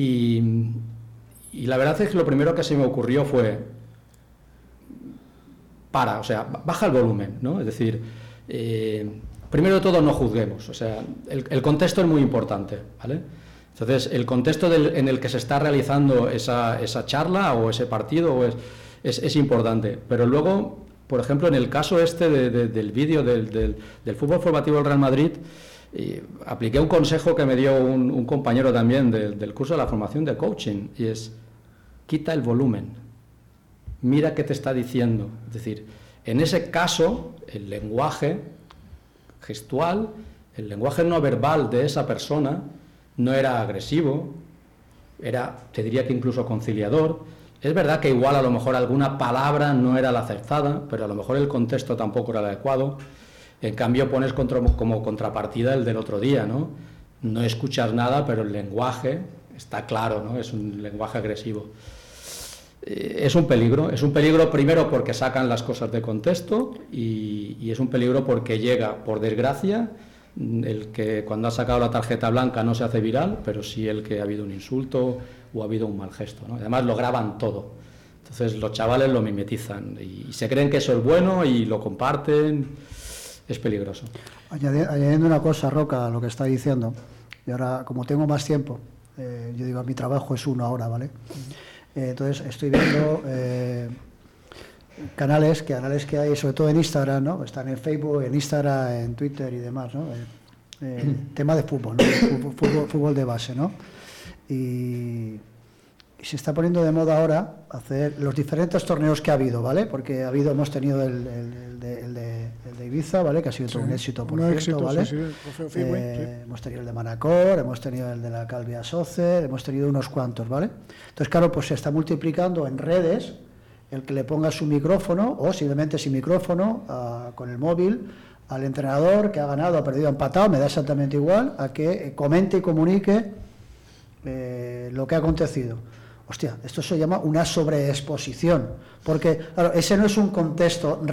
Y la verdad es que lo primero que se me ocurrió fue, o sea, baja el volumen, ¿no? Es decir, primero de todo no juzguemos, o sea, el contexto es muy importante, ¿vale? Entonces, el contexto en el que se está realizando esa charla o ese partido es importante, pero luego, por ejemplo, en el caso del vídeo del fútbol formativo del Real Madrid, apliqué un consejo que me dio un compañero también del curso de la formación de coaching, y es: quita el volumen, mira qué te está diciendo. Es decir, en ese caso, el lenguaje gestual, el lenguaje no verbal de esa persona no era agresivo, te diría que incluso conciliador. Es verdad que igual a lo mejor alguna palabra no era la acertada, pero a lo mejor el contexto tampoco era el adecuado. En cambio pones como contrapartida el del otro día, ¿no? No escuchas nada, pero el lenguaje está claro, ¿no? Es un lenguaje agresivo. Es un peligro primero porque sacan las cosas de contexto, y es un peligro porque llega, por desgracia, el que cuando ha sacado la tarjeta blanca no se hace viral, pero sí el que ha habido un insulto o ha habido un mal gesto, ¿no? Además lo graban todo, entonces los chavales lo mimetizan y se creen que eso es bueno y lo comparten. Es peligroso. Añadiendo una cosa, Roca, a lo que está diciendo, y ahora como tengo más tiempo, yo digo, mi trabajo es 1 hora, ¿vale? Entonces estoy viendo canales que hay, sobre todo en Instagram, ¿no? Están en Facebook, en Instagram, en Twitter y demás, ¿no? Tema de fútbol, ¿no? Fútbol de base, ¿no? Y se está poniendo de moda ahora hacer los diferentes torneos que ha habido, ¿vale? Porque hemos tenido el de Ibiza, ¿vale? Que ha sido todo un éxito, por cierto, ¿vale? Sí, hemos tenido el de Manacor, hemos tenido el de la Calvia Soccer, hemos tenido unos cuantos, ¿vale? Entonces, claro, pues se está multiplicando en redes el que le ponga su micrófono, o simplemente sin micrófono, con el móvil, al entrenador que ha ganado, ha perdido, ha empatado, me da exactamente igual, a que comente y comunique lo que ha acontecido. Hostia, esto se llama una sobreexposición, porque, claro, ese no es un contexto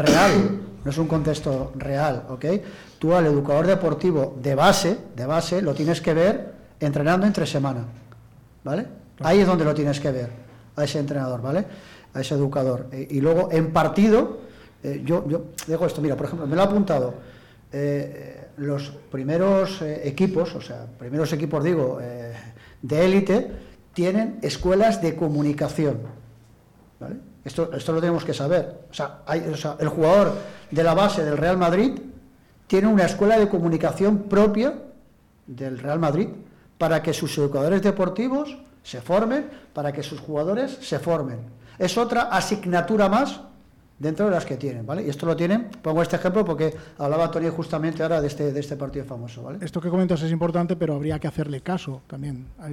real, ¿ok? Tú al educador deportivo de base, lo tienes que ver entrenando entre semana, ¿vale? Ahí es donde lo tienes que ver, a ese entrenador, ¿vale? A ese educador. Y luego, en partido, yo digo esto, mira, por ejemplo, me lo ha apuntado, los primeros equipos, de élite, tienen escuelas de comunicación, ¿vale? Esto lo tenemos que saber. O sea, el jugador de la base del Real Madrid tiene una escuela de comunicación propia del Real Madrid para que sus educadores deportivos se formen, para que sus jugadores se formen. Es otra asignatura más dentro de las que tienen, ¿vale? Y esto lo tienen, pongo este ejemplo porque hablaba Tony justamente ahora de este partido famoso, ¿vale? Esto que comentas es importante, pero habría que hacerle caso también a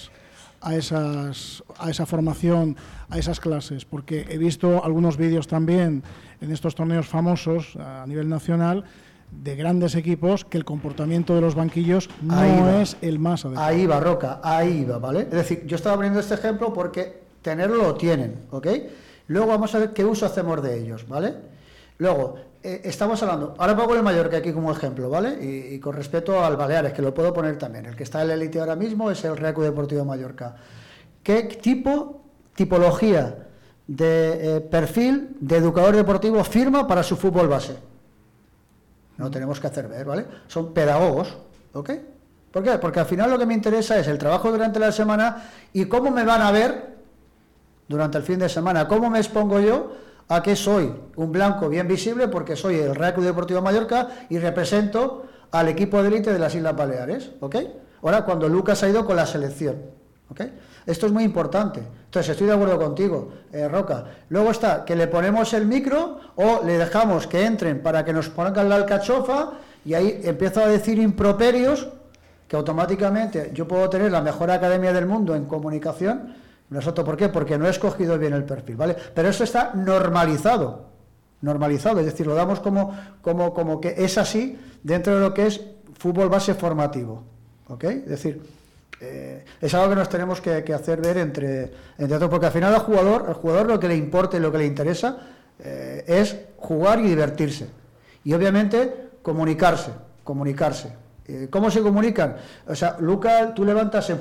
esa formación, a esas clases, porque he visto algunos vídeos también en estos torneos famosos a nivel nacional de grandes equipos que el comportamiento de los banquillos no es el más adecuado. Ahí va, Roca, ahí va, ¿vale? Es decir, yo estaba poniendo este ejemplo porque tenerlo lo tienen, ¿ok? Luego vamos a ver qué uso hacemos de ellos, ¿vale? Luego, estamos hablando, ahora pongo el Mallorca aquí como ejemplo, ¿vale? Y con respecto al Baleares, que lo puedo poner también, el que está en la élite ahora mismo es el Real Club Deportivo Mallorca. ¿Qué tipología de perfil de educador deportivo firma para su fútbol base? No tenemos que hacer ver, ¿vale? Son pedagogos, ¿ok? ¿Por qué? Porque al final lo que me interesa es el trabajo durante la semana y cómo me van a ver durante el fin de semana, cómo me expongo yo a que soy un blanco bien visible porque soy el Real Club Deportivo Mallorca y represento al equipo de élite de las Islas Baleares, ¿ok? Ahora, cuando Lucas ha ido con la selección, ¿ok? Esto es muy importante. Entonces, estoy de acuerdo contigo, Roca. Luego está que le ponemos el micro o le dejamos que entren para que nos pongan la alcachofa y ahí empiezo a decir improperios que automáticamente yo puedo tener la mejor academia del mundo en comunicación. ¿Nosotros por qué? Porque no he escogido bien el perfil, ¿vale? Pero eso está normalizado, es decir, lo damos como que es así dentro de lo que es fútbol base formativo, ¿ok? Es decir, es algo que nos tenemos que hacer ver entre otros, porque al final al jugador lo que le importa y lo que le interesa es jugar y divertirse, y obviamente comunicarse. ¿Cómo se comunican? O sea, Lucas, tú levantas en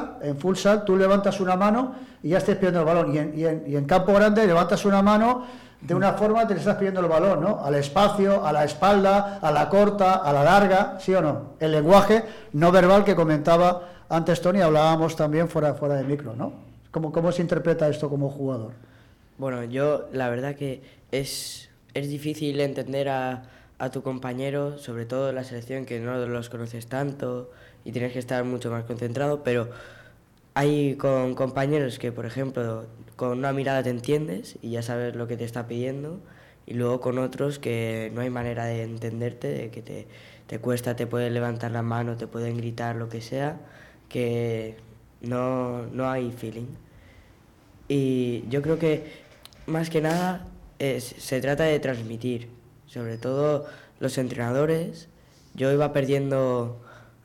futsal, tú levantas una mano y ya estás pidiendo el balón. Y en campo grande levantas una mano de una forma te le estás pidiendo el balón, ¿no? Al espacio, a la espalda, a la corta, a la larga, ¿sí o no? El lenguaje no verbal que comentaba antes Tony, hablábamos también fuera de micro, ¿no? ¿Cómo se interpreta esto como jugador? Bueno, yo la verdad que es difícil entender a tu compañero, sobre todo en la selección, que no los conoces tanto y tienes que estar mucho más concentrado, pero hay con compañeros que, por ejemplo, con una mirada te entiendes y ya sabes lo que te está pidiendo, y luego con otros que no hay manera de entenderte, de que te cuesta, te pueden levantar la mano, te pueden gritar, lo que sea, que no hay feeling. Y yo creo que más que nada se trata de transmitir, sobre todo los entrenadores. Yo iba perdiendo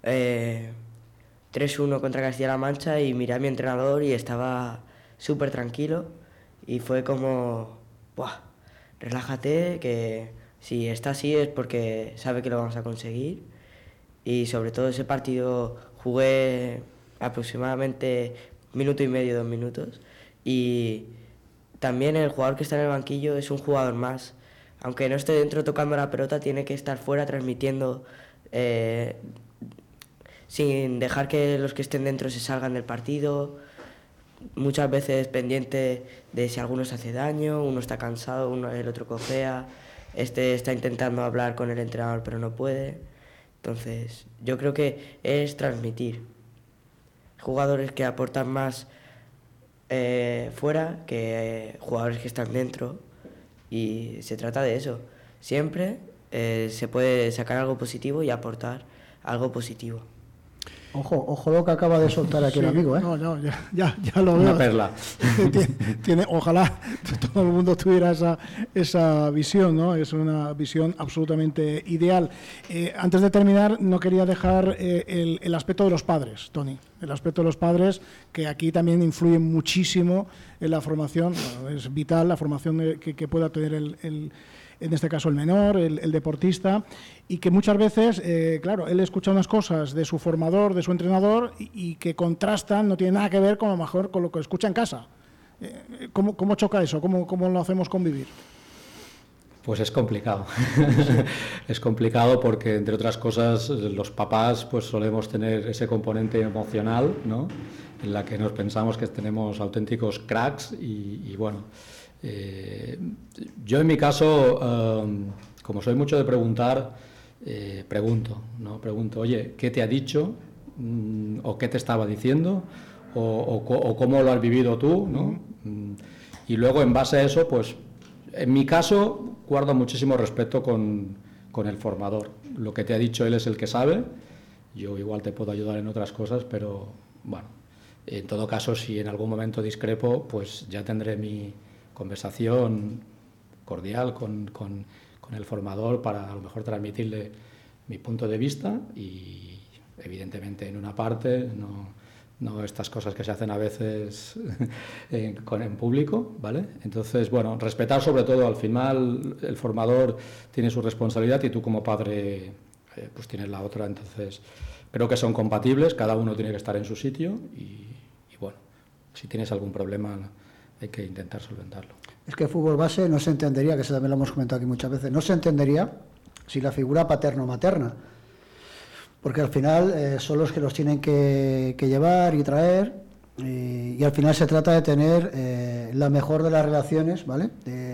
3-1 contra Castilla-La Mancha y miré a mi entrenador y estaba súper tranquilo y fue como, ¡buah! Relájate, que si está así es porque sabe que lo vamos a conseguir. Y sobre todo ese partido jugué aproximadamente 1,5 minutos, 2 minutos, y también el jugador que está en el banquillo es un jugador más. Aunque no esté dentro tocando la pelota, tiene que estar fuera transmitiendo, sin dejar que los que estén dentro se salgan del partido. Muchas veces pendiente de si alguno se hace daño, uno está cansado, el otro cojea, está intentando hablar con el entrenador pero no puede. Entonces yo creo que es transmitir. Jugadores que aportan más fuera que jugadores que están dentro, y se trata de eso. Siempre se puede sacar algo positivo y aportar algo positivo. Ojo lo que acaba de soltar aquí el amigo, ¿eh? No, ya lo veo. Una perla. Ojalá todo el mundo tuviera esa visión, ¿no? Es una visión absolutamente ideal. Antes de terminar, no quería dejar el aspecto de los padres, Tony. El aspecto de los padres, que aquí también influye muchísimo en la formación. Bueno, es vital la formación que pueda tener en este caso el menor, el deportista, y que muchas veces, claro, él escucha unas cosas de su formador, de su entrenador, y que contrastan, no tiene nada que ver con lo mejor con lo que escucha en casa. ¿Cómo choca eso? ¿Cómo lo hacemos convivir? Pues es complicado. Es complicado porque, entre otras cosas, los papás pues solemos tener ese componente emocional, ¿no? En la que nos pensamos que tenemos auténticos cracks y bueno... yo en mi caso, como soy mucho de preguntar, pregunto, oye, ¿qué te ha dicho? ¿O qué te estaba diciendo? ¿O cómo lo has vivido tú? ¿No? Y luego, en base a eso, pues, en mi caso, guardo muchísimo respeto con el formador. Lo que te ha dicho él es el que sabe. Yo igual te puedo ayudar en otras cosas, pero, bueno, en todo caso, si en algún momento discrepo, pues ya tendré mi conversación cordial con el formador para a lo mejor transmitirle mi punto de vista, y evidentemente en una parte, no estas cosas que se hacen a veces en público, ¿vale? Entonces, bueno, respetar sobre todo. Al final el formador tiene su responsabilidad y tú como padre pues tienes la otra. Entonces creo que son compatibles, cada uno tiene que estar en su sitio y bueno, si tienes algún problema hay que intentar solventarlo. Es que el fútbol base no se entendería, que eso también lo hemos comentado aquí muchas veces, no se entendería si la figura paterno-materna, porque al final son los que los tienen que llevar y traer, y al final se trata de tener la mejor de las relaciones, ¿vale?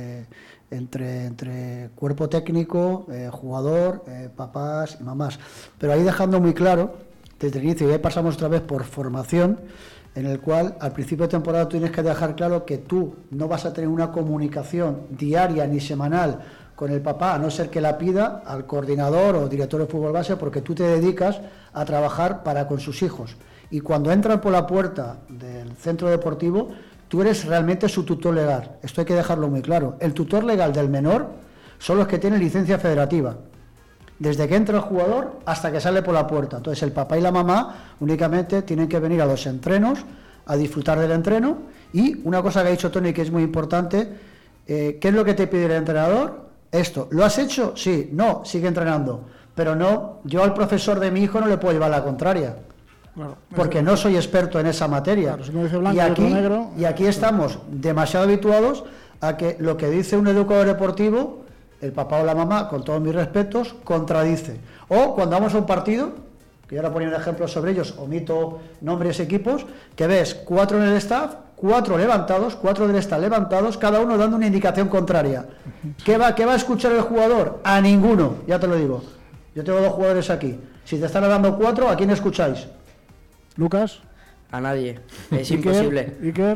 Entre cuerpo técnico, jugador, papás y mamás. Pero ahí dejando muy claro, desde el inicio, y ahí pasamos otra vez por formación, en el cual al principio de temporada tú tienes que dejar claro que tú no vas a tener una comunicación diaria ni semanal con el papá, a no ser que la pida al coordinador o director de fútbol base, porque tú te dedicas a trabajar para con sus hijos. Y cuando entran por la puerta del centro deportivo, tú eres realmente su tutor legal. Esto hay que dejarlo muy claro. El tutor legal del menor son los que tienen licencia federativa, desde que entra el jugador hasta que sale por la puerta. Entonces el papá y la mamá únicamente tienen que venir a los entrenos, a disfrutar del entreno. Y una cosa que ha dicho Tony, que es muy importante, ¿qué es lo que te pide el entrenador? Esto, ¿lo has hecho? Sí, no, sigue entrenando. Pero no, yo al profesor de mi hijo no le puedo llevar la contraria, claro, porque no soy experto en esa materia. Claro, si no dice blanco, y aquí estamos demasiado habituados a que lo que dice un educador deportivo, el papá o la mamá, con todos mis respetos, contradice. O cuando vamos a un partido, que yo ahora ponía un ejemplo sobre ellos, omito nombres y equipos, que ves 4 en el staff, 4 levantados, 4 del staff levantados, cada uno dando una indicación contraria. ¿Qué va a escuchar el jugador? A ninguno, ya te lo digo. Yo tengo 2 jugadores aquí. Si te están dando 4, ¿a quién escucháis? Lucas. A nadie, es imposible. Iker,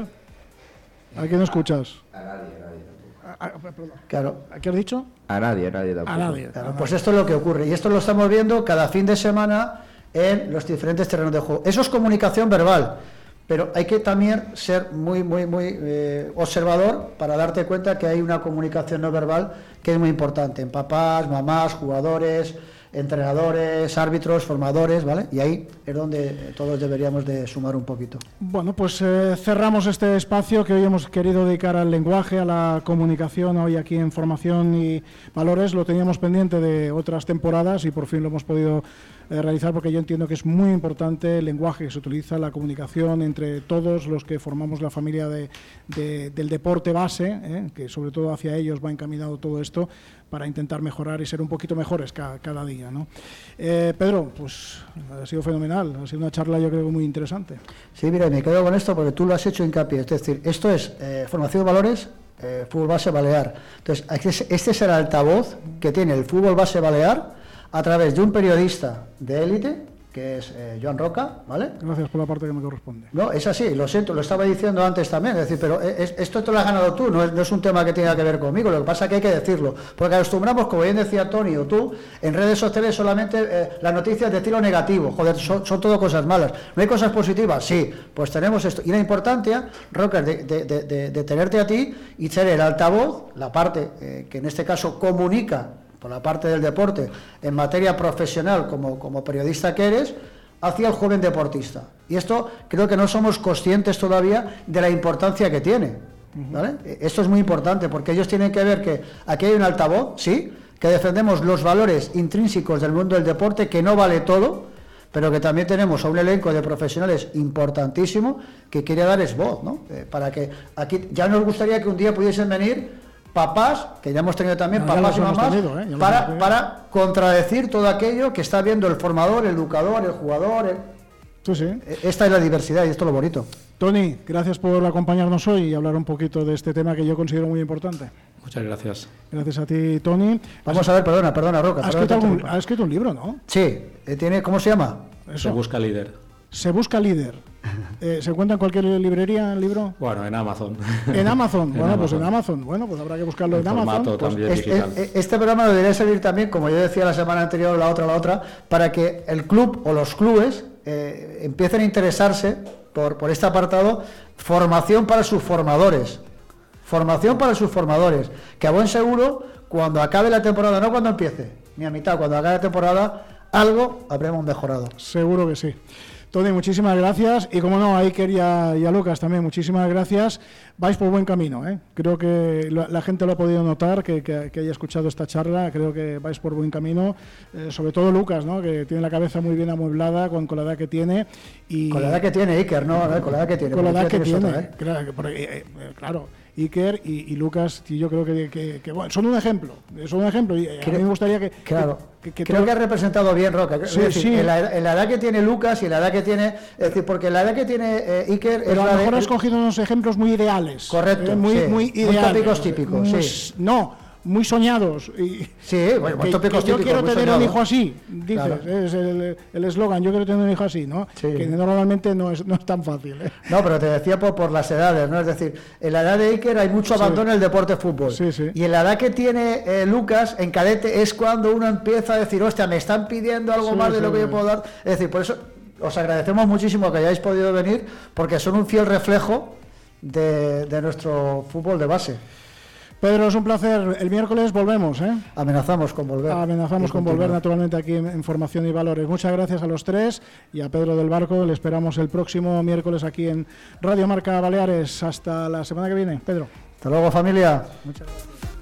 ¿a quién escuchas? A nadie tampoco. Claro. ¿A qué has dicho? A nadie tampoco. A nadie. Claro, pues esto es lo que ocurre y esto lo estamos viendo cada fin de semana en los diferentes terrenos de juego. Eso es comunicación verbal, pero hay que también ser muy observador para darte cuenta que hay una comunicación no verbal que es muy importante en papás, mamás, jugadores, entrenadores, árbitros, formadores, ¿vale? Y ahí es donde todos deberíamos de sumar un poquito. Bueno, pues cerramos este espacio que hoy hemos querido dedicar al lenguaje, a la comunicación, hoy aquí en Formación y Valores. Lo teníamos pendiente de otras temporadas y por fin lo hemos podido realizar, porque yo entiendo que es muy importante el lenguaje que se utiliza, la comunicación entre todos los que formamos la familia del deporte base, que sobre todo hacia ellos va encaminado todo esto, para intentar mejorar y ser un poquito mejores cada día, ¿no? Pedro, pues ha sido fenomenal, ha sido una charla yo creo muy interesante. Sí, mira, me quedo con esto porque tú lo has hecho hincapié, es decir, esto es formación de valores, fútbol base balear. Entonces, este es el altavoz que tiene el fútbol base balear a través de un periodista de élite, que es Joan Roca, ¿vale? Gracias por la parte que me corresponde. No, es así, lo siento, lo estaba diciendo antes también, es decir, pero esto te lo has ganado tú, no es un tema que tenga que ver conmigo, lo que pasa es que hay que decirlo, porque acostumbramos, como bien decía Tony o tú, en redes sociales solamente las noticias de estilo negativo, joder, son todo cosas malas, ¿no hay cosas positivas? Sí, pues tenemos esto, y la importancia, Roca, de tenerte a ti y ser el altavoz, la parte que en este caso comunica, por la parte del deporte, en materia profesional como periodista que eres, hacia el joven deportista. Y esto creo que no somos conscientes todavía de la importancia que tiene, ¿vale? Esto es muy importante porque ellos tienen que ver que aquí hay un altavoz, sí, que defendemos los valores intrínsecos del mundo del deporte, que no vale todo, pero que también tenemos a un elenco de profesionales importantísimo que quiere darles voz, ¿no? Para que aquí ya nos gustaría que un día pudiesen venir papás, que ya hemos tenido también, papás y mamás, para contradecir todo aquello que está viendo el formador, el educador, el jugador. Sí. Esta es la diversidad y esto es lo bonito. Tony, gracias por acompañarnos hoy y hablar un poquito de este tema que yo considero muy importante. Muchas gracias. Gracias a ti, Tony. Vamos a ver, perdona, Roca. Has escrito un libro, ¿no? Sí, ¿cómo se llama? Se busca líder. Se busca líder. ¿Se encuentra en cualquier librería el libro? Bueno, en Amazon. En Amazon. Pues en Amazon. Bueno, pues habrá que buscarlo en Amazon. También digital. Este programa debería servir también, como yo decía la semana anterior, la otra, para que el club o los clubes empiecen a interesarse por este apartado, formación para sus formadores. Formación para sus formadores. Que a buen seguro, cuando acabe la temporada, no cuando empiece, ni a mitad, cuando acabe la temporada, algo habremos mejorado. Seguro que sí. Tony, muchísimas gracias y como no, a Iker y a Lucas también, muchísimas gracias. Vais por buen camino, ¿eh? Creo que la gente lo ha podido notar, que haya escuchado esta charla, creo que vais por buen camino, sobre todo Lucas, ¿no? Que tiene la cabeza muy bien amueblada con la edad que tiene. Y con la edad que tiene Iker, ¿no? Con la edad que tiene. Con la edad que tiene, claro. Iker y Lucas, yo creo que bueno, son un ejemplo, y a mí me gustaría que... Creo que ha representado bien Roca, en la edad que tiene Lucas y la edad que tiene... Es decir, porque la edad que tiene Iker... Pero a lo mejor has cogido unos ejemplos muy ideales. Correcto, muy ideales. Típicos. No, muy soñados. Muy tópicos típicos. Yo quiero tener soñado. un hijo así, dices, claro. Es el eslogan, yo quiero tener un hijo así, ¿no? Sí. Que normalmente no es tan fácil. No, pero te decía por las edades, ¿no? Es decir, en la edad de Iker hay mucho abandono en el deporte fútbol. Sí. Y en la edad que tiene Lucas, en cadete, es cuando uno empieza a decir, hostia, me están pidiendo algo más de lo que yo puedo dar. Es decir, por eso os agradecemos muchísimo que hayáis podido venir, porque son un fiel reflejo de nuestro fútbol de base. Pedro, es un placer. El miércoles volvemos, ¿eh? Amenazamos con volver. Amenazamos con volver, naturalmente, aquí en Formación y Valores. Muchas gracias a los tres y a Pedro del Barco. Le esperamos el próximo miércoles aquí en Radio Marca Baleares. Hasta la semana que viene, Pedro. Hasta luego, familia. Muchas gracias.